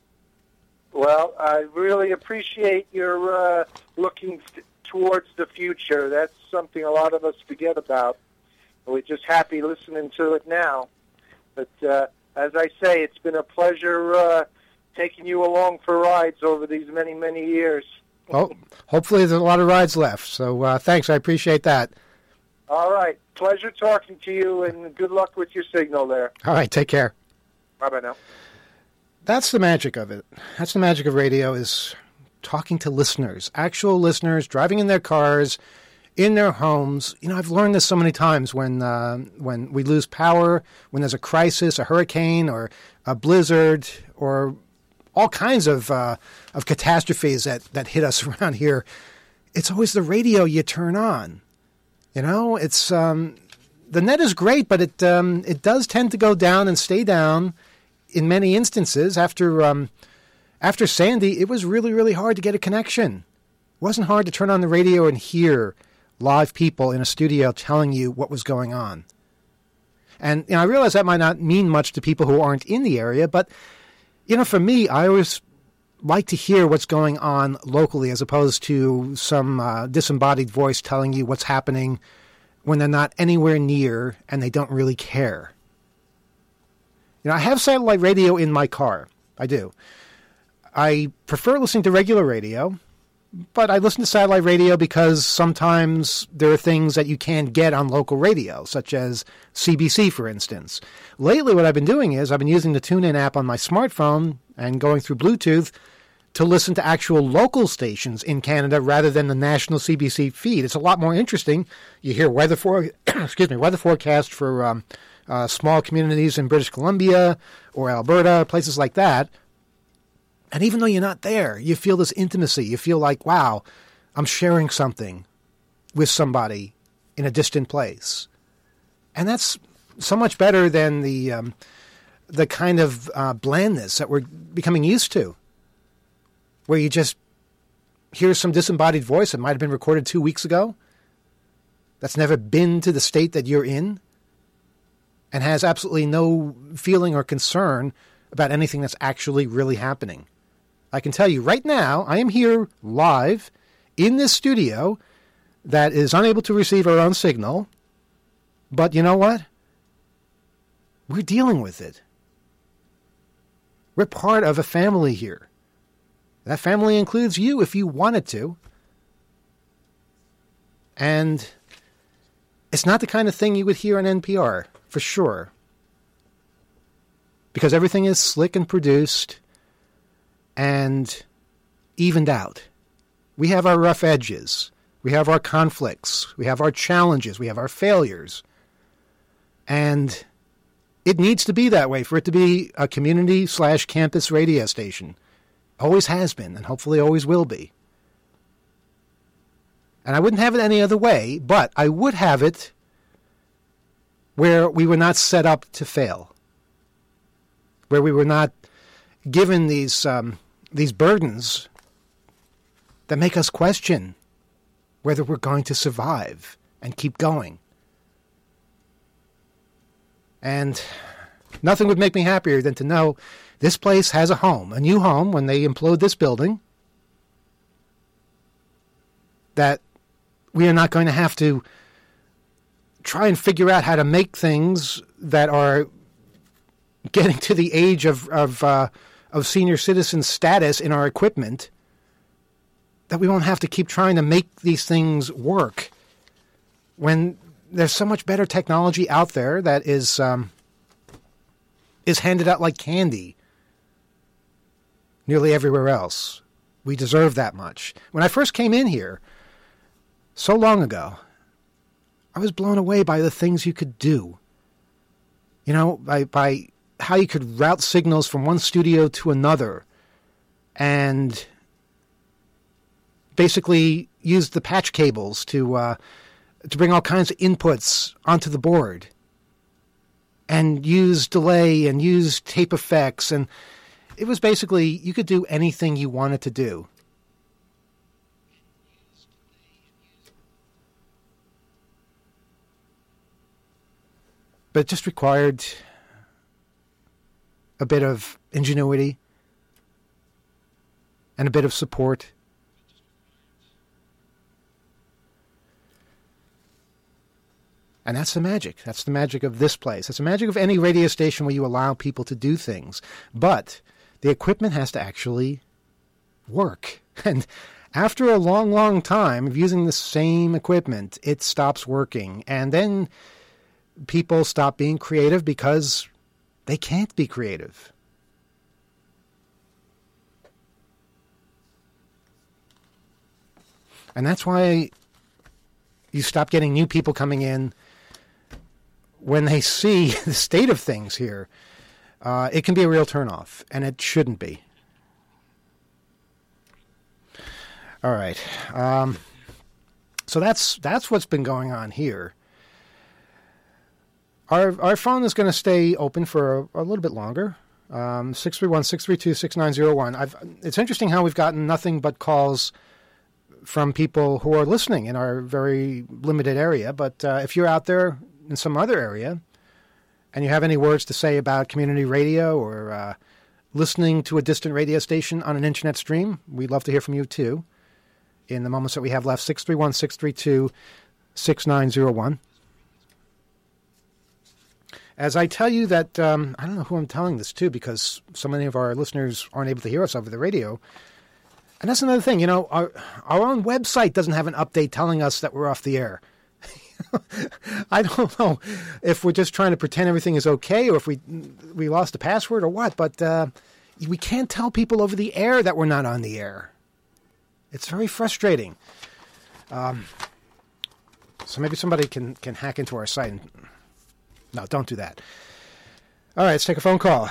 Well, I really appreciate your uh, looking t- towards the future. That's something a lot of us forget about. We're just happy listening to it now. But uh, as I say, it's been a pleasure uh, taking you along for rides over these many, many years. Well, hopefully there's a lot of rides left. So uh, thanks. I appreciate that. All right. Pleasure talking to you, and good luck with your signal there. All right. Take care. Bye-bye now. That's the magic of it. That's the magic of radio, is talking to listeners, actual listeners, driving in their cars, in their homes. You know, I've learned this so many times when uh, when we lose power, when there's a crisis, a hurricane or a blizzard or all kinds of uh, of catastrophes that, that hit us around here. It's always the radio you turn on. You know, it's um, the net is great, but it um, it does tend to go down and stay down. In many instances, after um, after Sandy, it was really, really hard to get a connection. It wasn't hard to turn on the radio and hear live people in a studio telling you what was going on. And you know, I realize that might not mean much to people who aren't in the area, but you know, for me, I always like to hear what's going on locally as opposed to some uh, disembodied voice telling you what's happening when they're not anywhere near and they don't really care. You know, I have satellite radio in my car. I do. I prefer listening to regular radio, but I listen to satellite radio because sometimes there are things that you can't get on local radio, such as C B C, for instance. Lately, what I've been doing is I've been using the TuneIn app on my smartphone and going through Bluetooth to listen to actual local stations in Canada rather than the national C B C feed. It's a lot more interesting. You hear weather for excuse me weather forecast for um, uh, small communities in British Columbia or Alberta, places like that. And even though you're not there, you feel this intimacy. You feel like, wow, I'm sharing something with somebody in a distant place. And that's so much better than the um, the kind of uh, blandness that we're becoming used to, where you just hear some disembodied voice that might have been recorded two weeks ago, that's never been to the state that you're in, and has absolutely no feeling or concern about anything that's actually really happening. I can tell you right now, I am here live in this studio that is unable to receive our own signal, but you know what? We're dealing with it. We're part of a family here. That family includes you if you wanted to. And it's not the kind of thing you would hear on N P R, for sure. Because everything is slick and produced and evened out. We have our rough edges. We have our conflicts. We have our challenges. We have our failures. And it needs to be that way for it to be a community slash campus radio station. Always has been, and hopefully always will be. And I wouldn't have it any other way, but I would have it where we were not set up to fail. Where we were not given these um, these burdens that make us question whether we're going to survive and keep going. And nothing would make me happier than to know this place has a home, a new home when they implode this building, that we are not going to have to try and figure out how to make things that are getting to the age of of, uh, of senior citizen status in our equipment that we won't have to keep trying to make these things work when there's so much better technology out there that is um, is handed out like candy nearly everywhere else. We deserve that much. When I first came in here so long ago, I was blown away by the things you could do. You know, by, by how you could route signals from one studio to another and basically use the patch cables to uh, to bring all kinds of inputs onto the board and use delay and use tape effects. And it was basically, you could do anything you wanted to do. But it just required a bit of ingenuity and a bit of support. And that's the magic. That's the magic of this place. That's the magic of any radio station where you allow people to do things. But the equipment has to actually work. And after a long, long time of using the same equipment, it stops working. And then people stop being creative because they can't be creative. And that's why you stop getting new people coming in when they see the state of things here. Uh, it can be a real turnoff, and it shouldn't be. All right. Um, so that's that's what's been going on here. Our our phone is going to stay open for a, a little bit longer. Um, six three one, six three two, six nine zero one. I've, it's interesting how we've gotten nothing but calls from people who are listening in our very limited area. But uh, if you're out there in some other area and you have any words to say about community radio or uh, listening to a distant radio station on an internet stream, we'd love to hear from you too. In the moments that we have left, six three one, six three two, six nine zero one. As I tell you that, um, I don't know who I'm telling this to because so many of our listeners aren't able to hear us over the radio. And that's another thing, you know, our, our own website doesn't have an update telling us that we're off the air. I don't know if we're just trying to pretend everything is okay or if we we lost the password or what, but uh, we can't tell people over the air that we're not on the air. It's very frustrating. Um, so maybe somebody can, can hack into our site. And, no, don't do that. All right, let's take a phone call.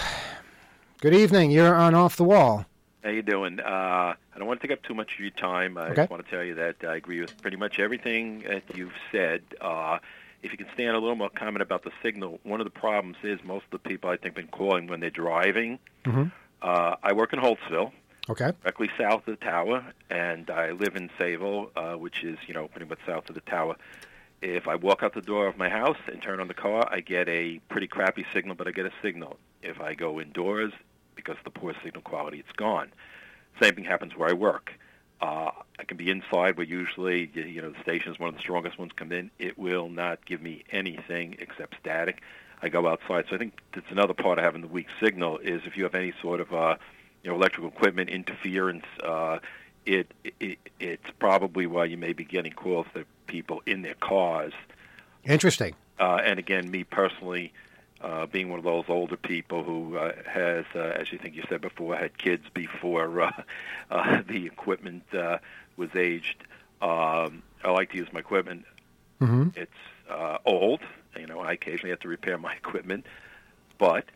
Good evening. You're on Off the Wall. How you doing? Uh, I don't want to take up too much of your time. I okay. just want to tell you that I agree with pretty much everything that you've said. Uh, if you can stand a little more comment about the signal, one of the problems is most of the people I think been calling when they're driving. Mm-hmm. Uh, I work in Holtzville, okay, directly south of the tower, and I live in Sayville, uh, which is you know pretty much south of the tower. If I walk out the door of my house and turn on the car, I get a pretty crappy signal, but I get a signal. If I go indoors, because of the poor signal quality, it's gone. Same thing happens where I work. Uh, I can be inside where usually, you know, the station is one of the strongest ones come in. It will not give me anything except static. I go outside. So I think that's another part of having the weak signal is if you have any sort of, uh, you know, electrical equipment interference, uh, it, it it's probably why you may be getting calls to people in their cars. Interesting. Uh, and again, me personally, Uh, being one of those older people who uh, has, uh, as you think you said before, had kids before uh, uh, the equipment uh, was aged. Um, I like to use my equipment. Mm-hmm. It's uh, old. You know, I occasionally have to repair my equipment, but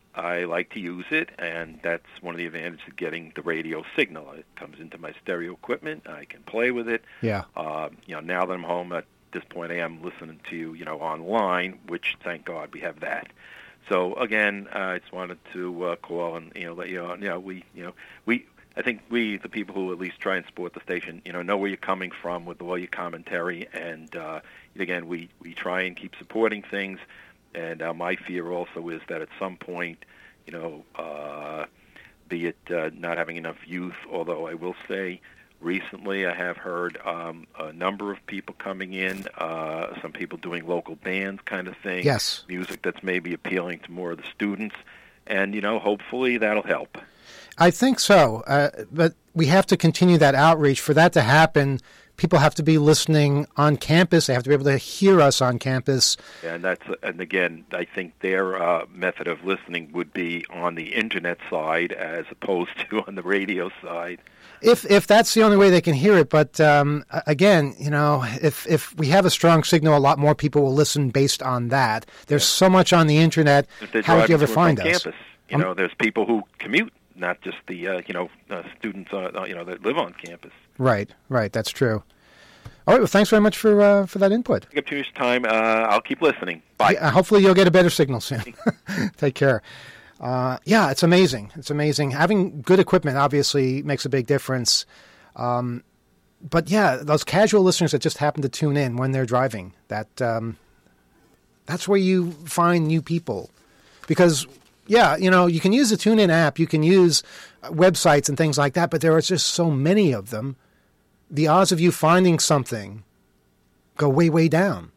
I like to use it, and that's one of the advantages of getting the radio signal. It comes into my stereo equipment. I can play with it. Yeah. Uh, you know, now that I'm home at this point I am listening to, you know, online, which, thank God, we have that. So, again, uh, I just wanted to uh, call and, you know, let you know, you know, we, you know, we, I think we, the people who at least try and support the station, you know, know where you're coming from with all your commentary, and, uh, again, we, we try and keep supporting things, and uh, my fear also is that at some point, you know, uh, be it uh, not having enough youth, although I will say, recently, I have heard um, a number of people coming in, uh, some people doing local bands kind of thing. Yes. Music that's maybe appealing to more of the students. And, you know, hopefully that'll help. I think so. Uh, but we have to continue that outreach. For that to happen, people have to be listening on campus. They have to be able to hear us on campus. And that's and again, I think their uh, method of listening would be on the internet side as opposed to on the radio side. If if that's the only way they can hear it, but um, again, you know, if if we have a strong signal, a lot more people will listen based on that. There's yeah. so much on the internet. How would you ever find us? Campus, you um, know, there's people who commute, not just the uh, you know uh, students uh, you know that live on campus. Right, right. That's true. All right. Well, thanks very much for uh, for that input. Take up too much time. Uh, I'll keep listening. Bye. Yeah, hopefully, you'll get a better signal soon. Take care. Uh, yeah, it's amazing. It's amazing. Having good equipment obviously makes a big difference. Um, but yeah, those casual listeners that just happen to tune in when they're driving, that um, that's where you find new people. Because, yeah, you know, you can use the TuneIn app, you can use websites and things like that, but there are just so many of them. The odds of you finding something go way, way down.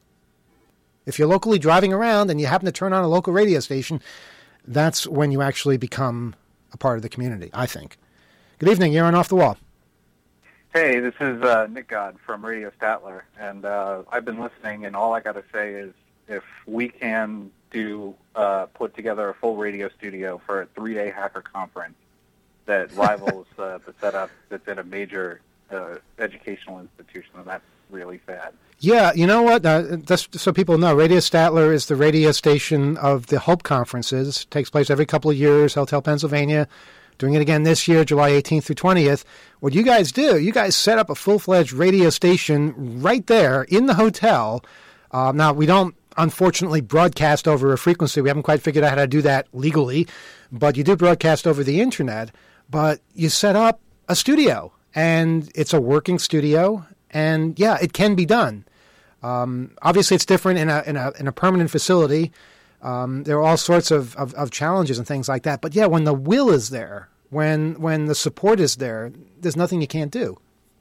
If you're locally driving around and you happen to turn on a local radio station, that's when you actually become a part of the community, I think. Good evening. You're on Off the Wall. Hey, this is uh, Nick God from Radio Statler, and uh, I've been listening, and all I got to say is if we can do uh, put together a full radio studio for a three-day hacker conference that rivals uh, the setup that's in a major uh, educational institution, then that's really sad. Yeah, you know what? Uh, just so people know, Radio Statler is the radio station of the Hope Conferences. It takes place every couple of years, Hotel Pennsylvania. Doing it again this year, July eighteenth through twentieth. What you guys do, you guys set up a full-fledged radio station right there in the hotel. Uh, now, we don't, unfortunately, broadcast over a frequency. We haven't quite figured out how to do that legally. But you do broadcast over the Internet. But you set up a studio, and it's a working studio. And, yeah, it can be done. Um, obviously, it's different in a in a, in a permanent facility. Um, there are all sorts of, of, of challenges and things like that. But, yeah, when the will is there, when when the support is there, there's nothing you can't do.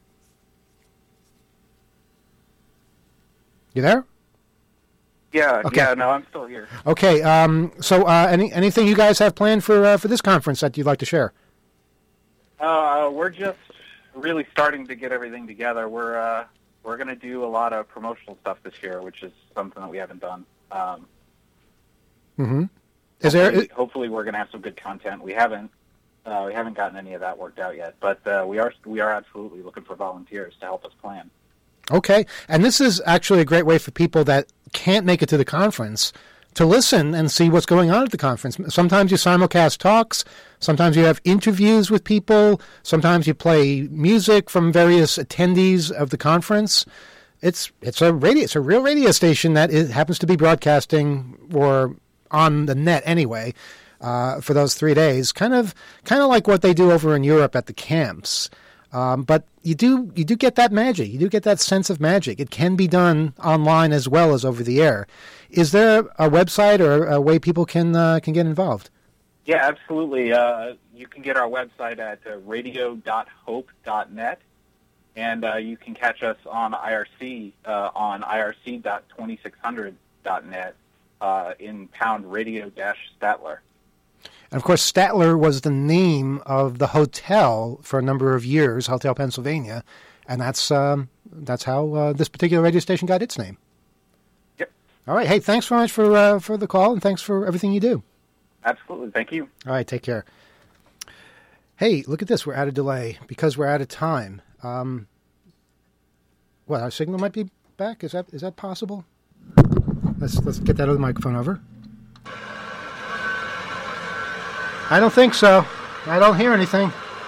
You there? Yeah, okay. yeah, no, I'm still here. Okay, um, so uh, any anything you guys have planned for uh, for this conference that you'd like to share? Uh, we're just really starting to get everything together. We're uh, we're going to do a lot of promotional stuff this year, which is something that we haven't done. Um, mm-hmm. Is hopefully, there? Hopefully, we're going to have some good content. We haven't uh, we haven't gotten any of that worked out yet, but uh, we are we are absolutely looking for volunteers to help us plan. Okay, and this is actually a great way for people that can't make it to the conference to listen and see what's going on at the conference. Sometimes you simulcast talks, sometimes you have interviews with people, sometimes you play music from various attendees of the conference. It's it's a radio, it's a real radio station that is, happens to be broadcasting or on the net anyway uh, for those three days. Kind of kind of like what they do over in Europe at the camps. Um, but you do you do get that magic. You do get that sense of magic. It can be done online as well as over the air. Is there a website or a way people can uh, can get involved? Yeah, absolutely. Uh, you can get our website at uh, radio dot hope dot net, and uh, you can catch us on I R C uh, on I R C dot twenty-six hundred dot net uh, in pound radio dash Statler. And, of course, Statler was the name of the hotel for a number of years, Hotel Pennsylvania, and that's um, that's how uh, this particular radio station got its name. Yep. All right. Hey, thanks very much for uh, for the call, and thanks for everything you do. Absolutely. Thank you. All right. Take care. Hey, look at this. We're out of delay because we're out of time. Um, what, our signal might be back? Is that is that possible? Let's let's get that other microphone over. I don't think so. I don't hear anything.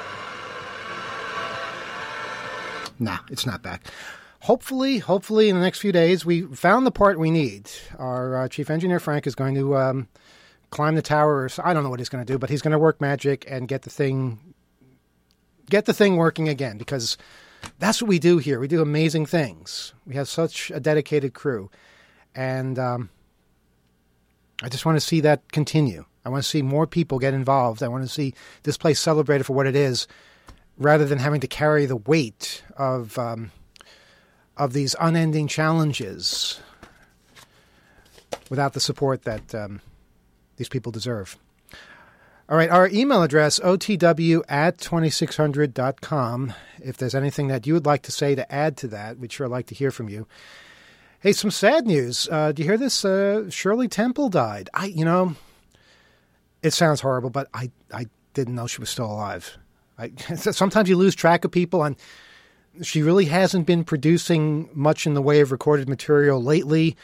Nah, it's not back. Hopefully, hopefully in the next few days, we found the part we need. Our uh, chief engineer, Frank, is going to um, climb the tower. Or, I don't know what he's going to do, but he's going to work magic and get the thing, get the thing working again, because that's what we do here. We do amazing things. We have such a dedicated crew. And um, I just want to see that continue. I want to see more people get involved. I want to see this place celebrated for what it is, rather than having to carry the weight of um, of these unending challenges without the support that um, these people deserve. All right, our email address, O T W at twenty-six hundred dot com. If there's anything that you would like to say to add to that, we'd sure like to hear from you. Hey, some sad news. Uh, do you hear this? Uh, Shirley Temple died. I, you know, it sounds horrible, but I, I didn't know she was still alive. I, sometimes you lose track of people, and she really hasn't been producing much in the way of recorded material lately.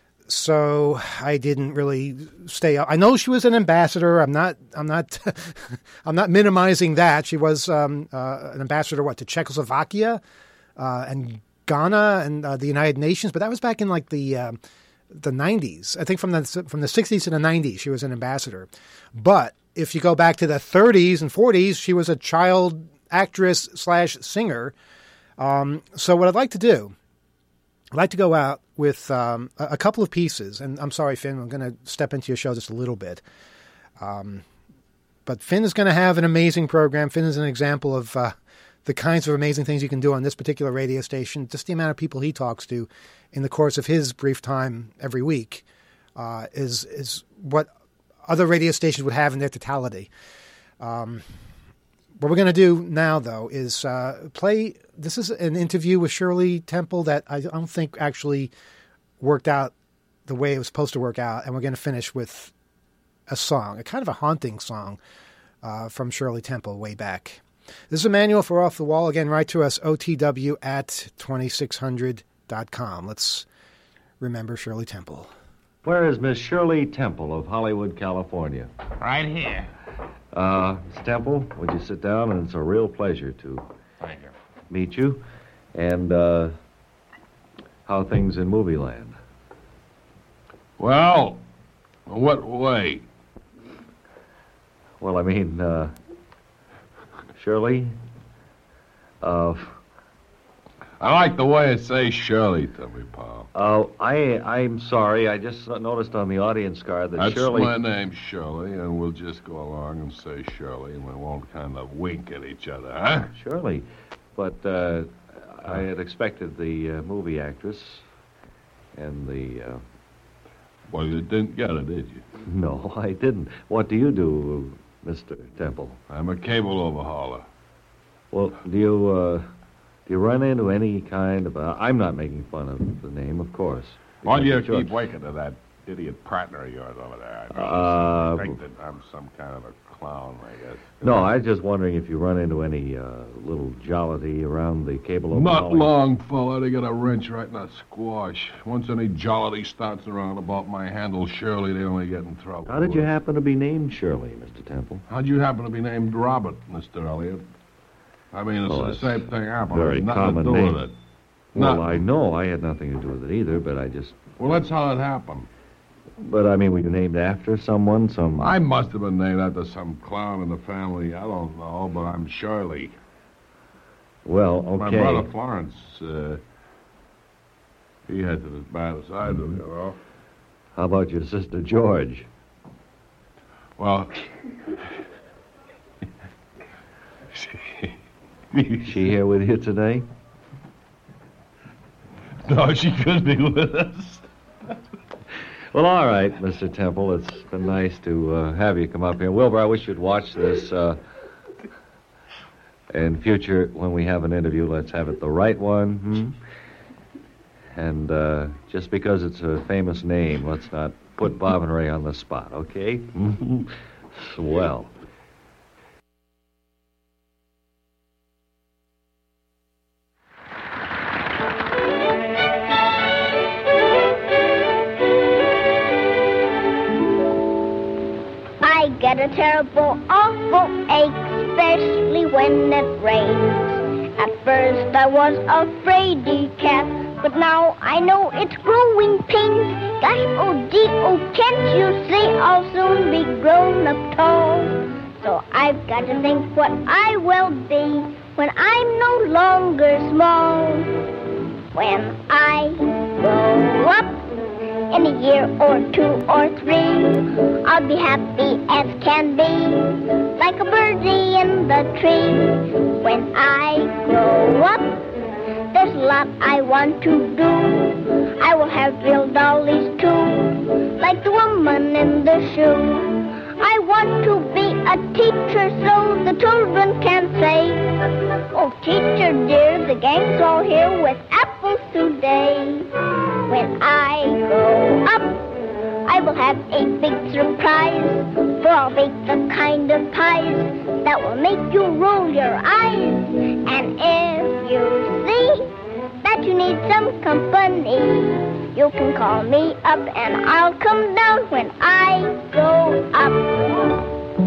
So I didn't really stay up. I know she was an ambassador. I'm not. I'm not. I'm not minimizing that. She was um, uh, an ambassador. What, to Czechoslovakia uh, and Ghana and uh, the United Nations. But that was back in like the uh, the nineties. I think from the from the sixties to the nineties, she was an ambassador. But if you go back to the thirties and forties, she was a child actress slash singer. Um, so what I'd like to do, I'd like to go out with um, a, a couple of pieces. And I'm sorry, Finn, I'm going to step into your show just a little bit. Um, but Finn is going to have an amazing program. Finn is an example of uh, the kinds of amazing things you can do on this particular radio station. Just the amount of people he talks to in the course of his brief time every week uh, is is what other radio stations would have in their totality. Um, what we're going to do now, though, is uh, play. This is an interview with Shirley Temple that I don't think actually worked out the way it was supposed to work out. And we're going to finish with a song, a kind of a haunting song uh, from Shirley Temple way back. This is Emmanuel for Off the Wall. Again, write to us, O T W at twenty-six hundred dot com. Let's remember Shirley Temple. Where is Miss Shirley Temple of Hollywood, California? Right here. Uh, Miss Temple, would you sit down? And it's a real pleasure to Thank you. meet you. And uh, how are things in movie land? Well, what way? Well, I mean, uh, Shirley, uh... I like the way it says Shirley to me, pal. Uh, I, I'm sorry. I just noticed on the audience card that That's Shirley... my name, Shirley, and we'll just go along and say Shirley, and we won't kind of wink at each other, huh? Shirley. But uh, I had expected the uh, movie actress and the... Uh... Well, you didn't get it, did you? No, I didn't. What do you do, Mister Temple? I'm a cable overhauler. Well, do you... Uh... Do you run into any kind of... Uh, I'm not making fun of the name, of course. Why do you sure. keep waking to that idiot partner of yours over there? I, mean, Uh, I think that I'm some kind of a clown, I guess. No, I was just wondering if you run into any uh, little jollity around the cable Not overhauling. long, fella. They got a wrench right in that squash. Once any jollity starts around about my handle, Shirley, they only get in trouble. How did you happen to be named Shirley, Mister Temple? How'd you happen to be named Robert, Mister Elliot? I mean, it's Oh, the that's same thing happened. Very It had nothing common to do name. with it. Well, Not- I know I had nothing to do with it either, but I just... Well, that's how it happened. But, I mean, were you named after someone, some... I must have been named after some clown in the family. I don't know, but I'm Shirley. Well, okay. My brother Florence, uh, he had it as bad as I do, you know. How about your sister George? Well, Is she here with you today? no, she could be with us. Well, all right, Mister Temple. It's been nice to uh, have you come up here. Wilbur, I wish you'd watch this. Uh, in future, when we have an interview, let's have it the right one. Hmm? And uh, just because it's a famous name, let's not put Bob and Ray on the spot, okay? Swell. I get a terrible, awful ache, especially when it rains. At first I was afraid, cat, but now I know it's growing pains. Gosh, oh gee, oh, can't you see I'll soon be grown up tall? So I've got to think what I will be when I'm no longer small. When I grow up, in a year or two or three, I'll be happy as can be, like a birdie in the tree. When I grow up, there's a lot I want to do. I will have real dollies too, like the woman in the shoe. I want to be a teacher so the children can play. Oh, teacher dear, the gang's all here with apples today. When I grow up, I will have a big surprise, for I'll bake the kind of pies that will make you roll your eyes. And if you see that you need some company, you can call me up and I'll come down when I grow up.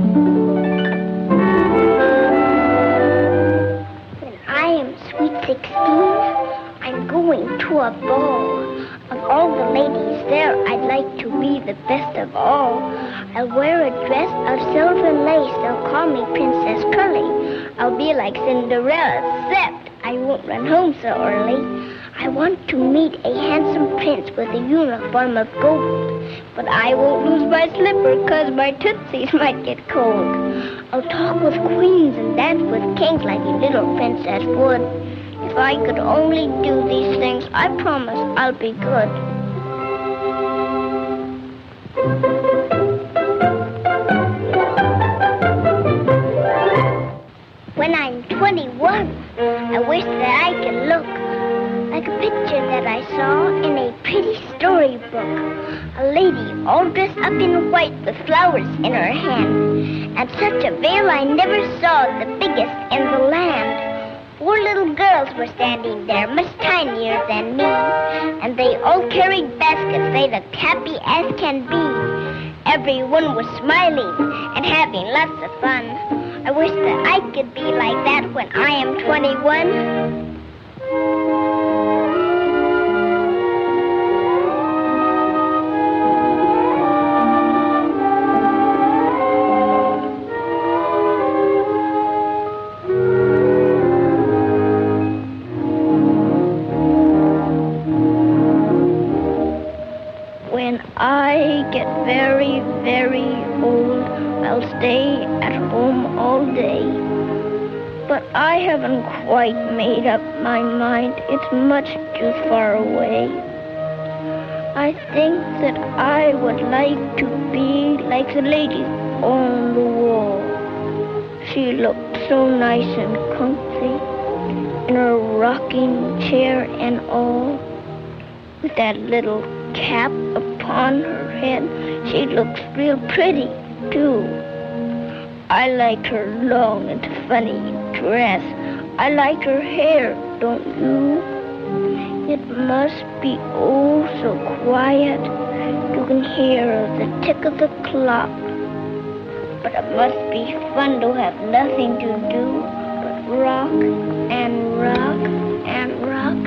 When I am sweet sixteen, I'm going to a ball. Of all the ladies there, I'd like to be the best of all. I'll wear a dress of silver lace, they'll call me Princess Curly. I'll be like Cinderella, except I won't run home so early. I want to meet a handsome prince with a uniform of gold, but I won't lose my slipper, cause my tootsies might get cold. I'll talk with queens and dance with kings like a little princess would. If I could only do these things, I promise I'll be good. When I'm twenty-one, I wish that I could look like a picture that I saw in a pretty storybook. A lady all dressed up in white with flowers in her hand, and such a veil I never saw, the biggest in the land. Four little girls were standing there, much tinier than me, and they all carried baskets. They looked happy as can be. Everyone was smiling and having lots of fun. I wish that I could be like that when I am twenty-one. When I get very, very old, I'll stay at home all day. But I haven't quite made up my mind. It's much too far away. I think that I would like to be like the lady on the wall. She looked so nice and comfy in her rocking chair and all, with that little cap upon her head. She looks real pretty, too. I like her long and funny dress. I like her hair, don't you? It must be oh so quiet. You can hear the tick of the clock. But it must be fun to have nothing to do but rock and rock and rock.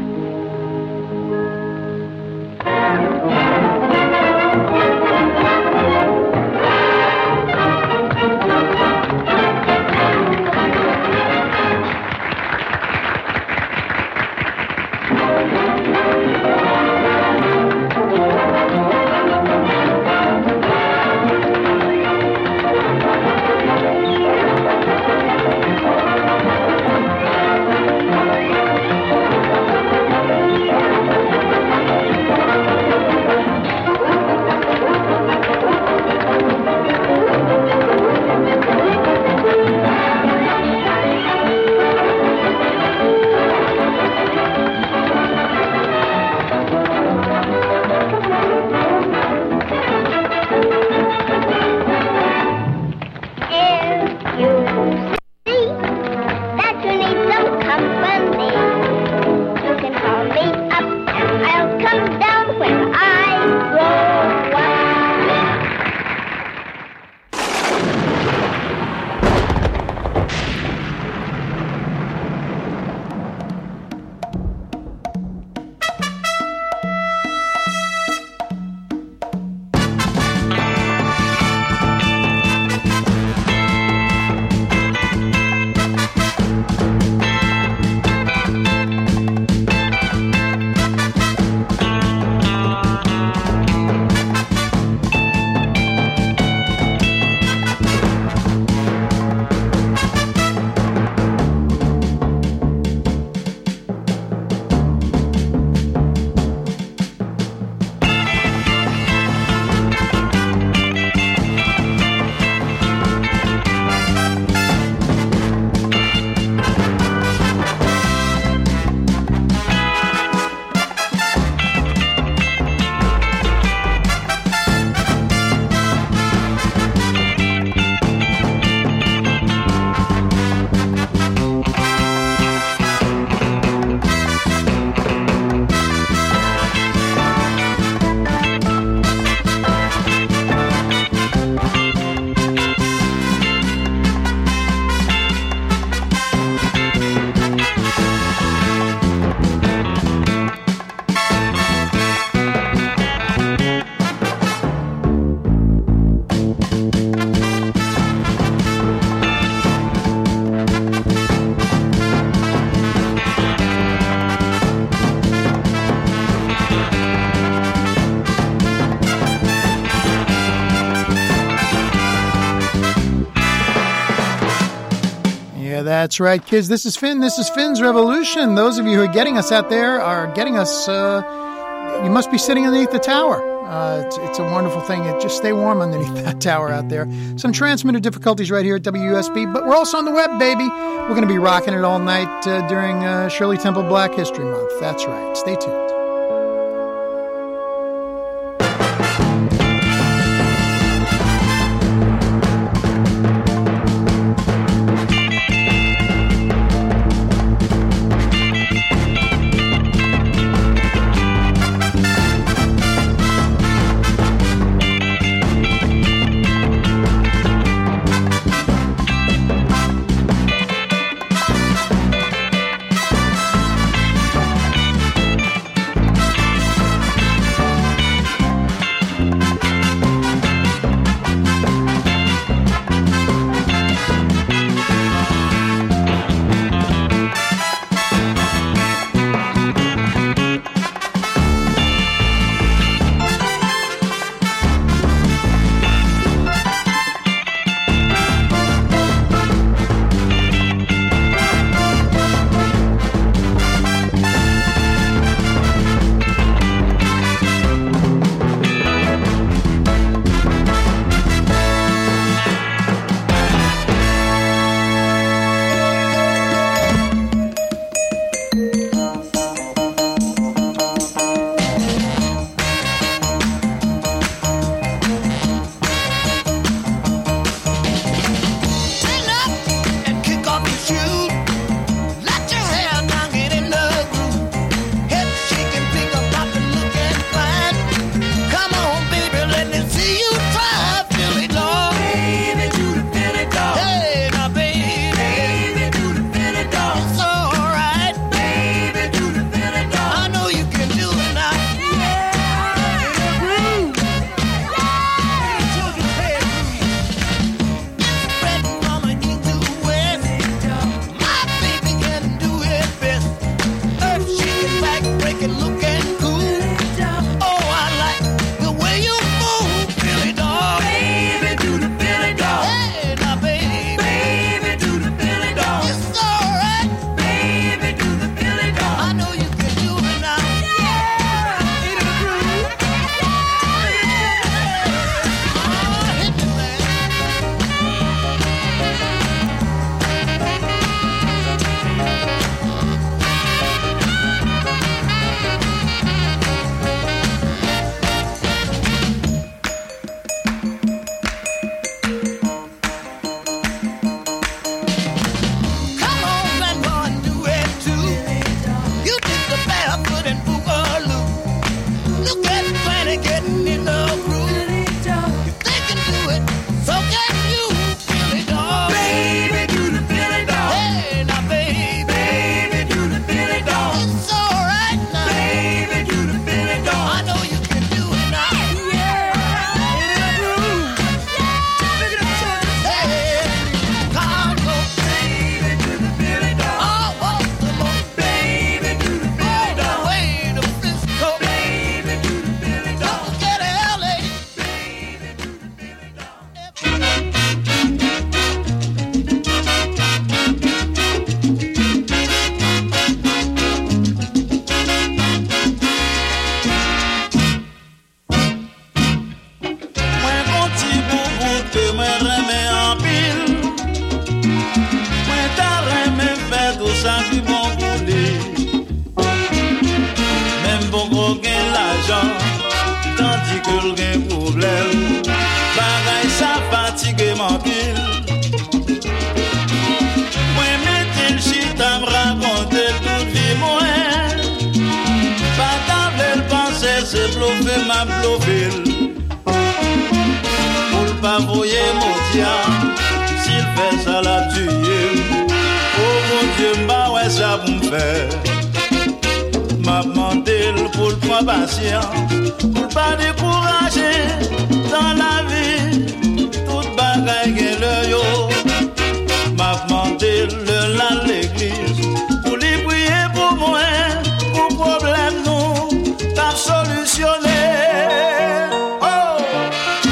That's right, kids. This is Finn. This is Finn's Revolution. Those of you who are getting us out there are getting us, uh, you must be sitting underneath the tower. Uh, it's, it's a wonderful thing. It, just stay warm underneath that tower out there. Some transmitter difficulties right here at W U S B, but we're also on the web, baby. We're going to be rocking it all night uh, during uh, Shirley Temple Black History Month. That's right. Stay tuned.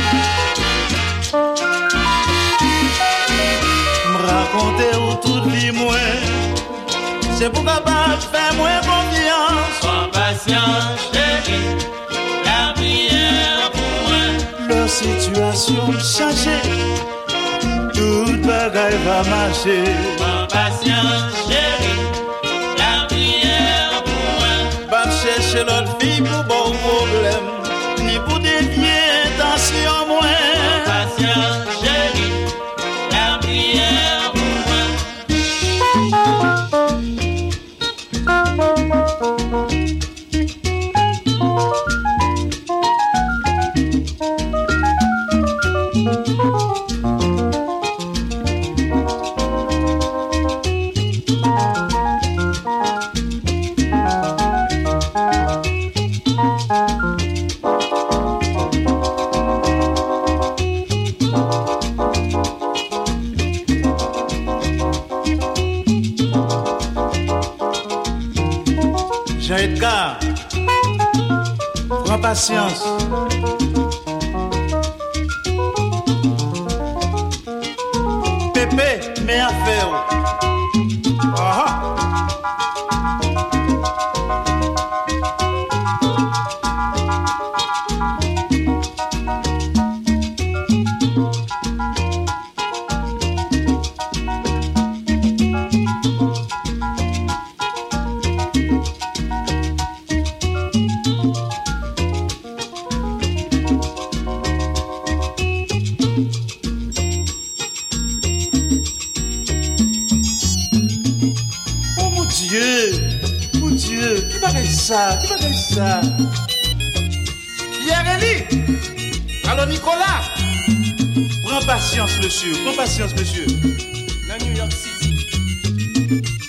Raconter où toute vie c'est pour capable faire moins confiance. Sois patient, chérie, la prière pour moi. Leur situation changée, toute bagaille va marcher. Sois patient, chérie, la prière pour moi. Va chercher l'autre fille pour bon problème, ni pour dévier intention moins. Sois patient, chérie, la prière pour moi. Jean-Edgar, prends patience. Pépé, mes affaires. Ah ah. Ça, qui va faire ça? Pierre-Élie! Alors Nicolas! Prends patience, monsieur, prends patience, monsieur. Dans New York City.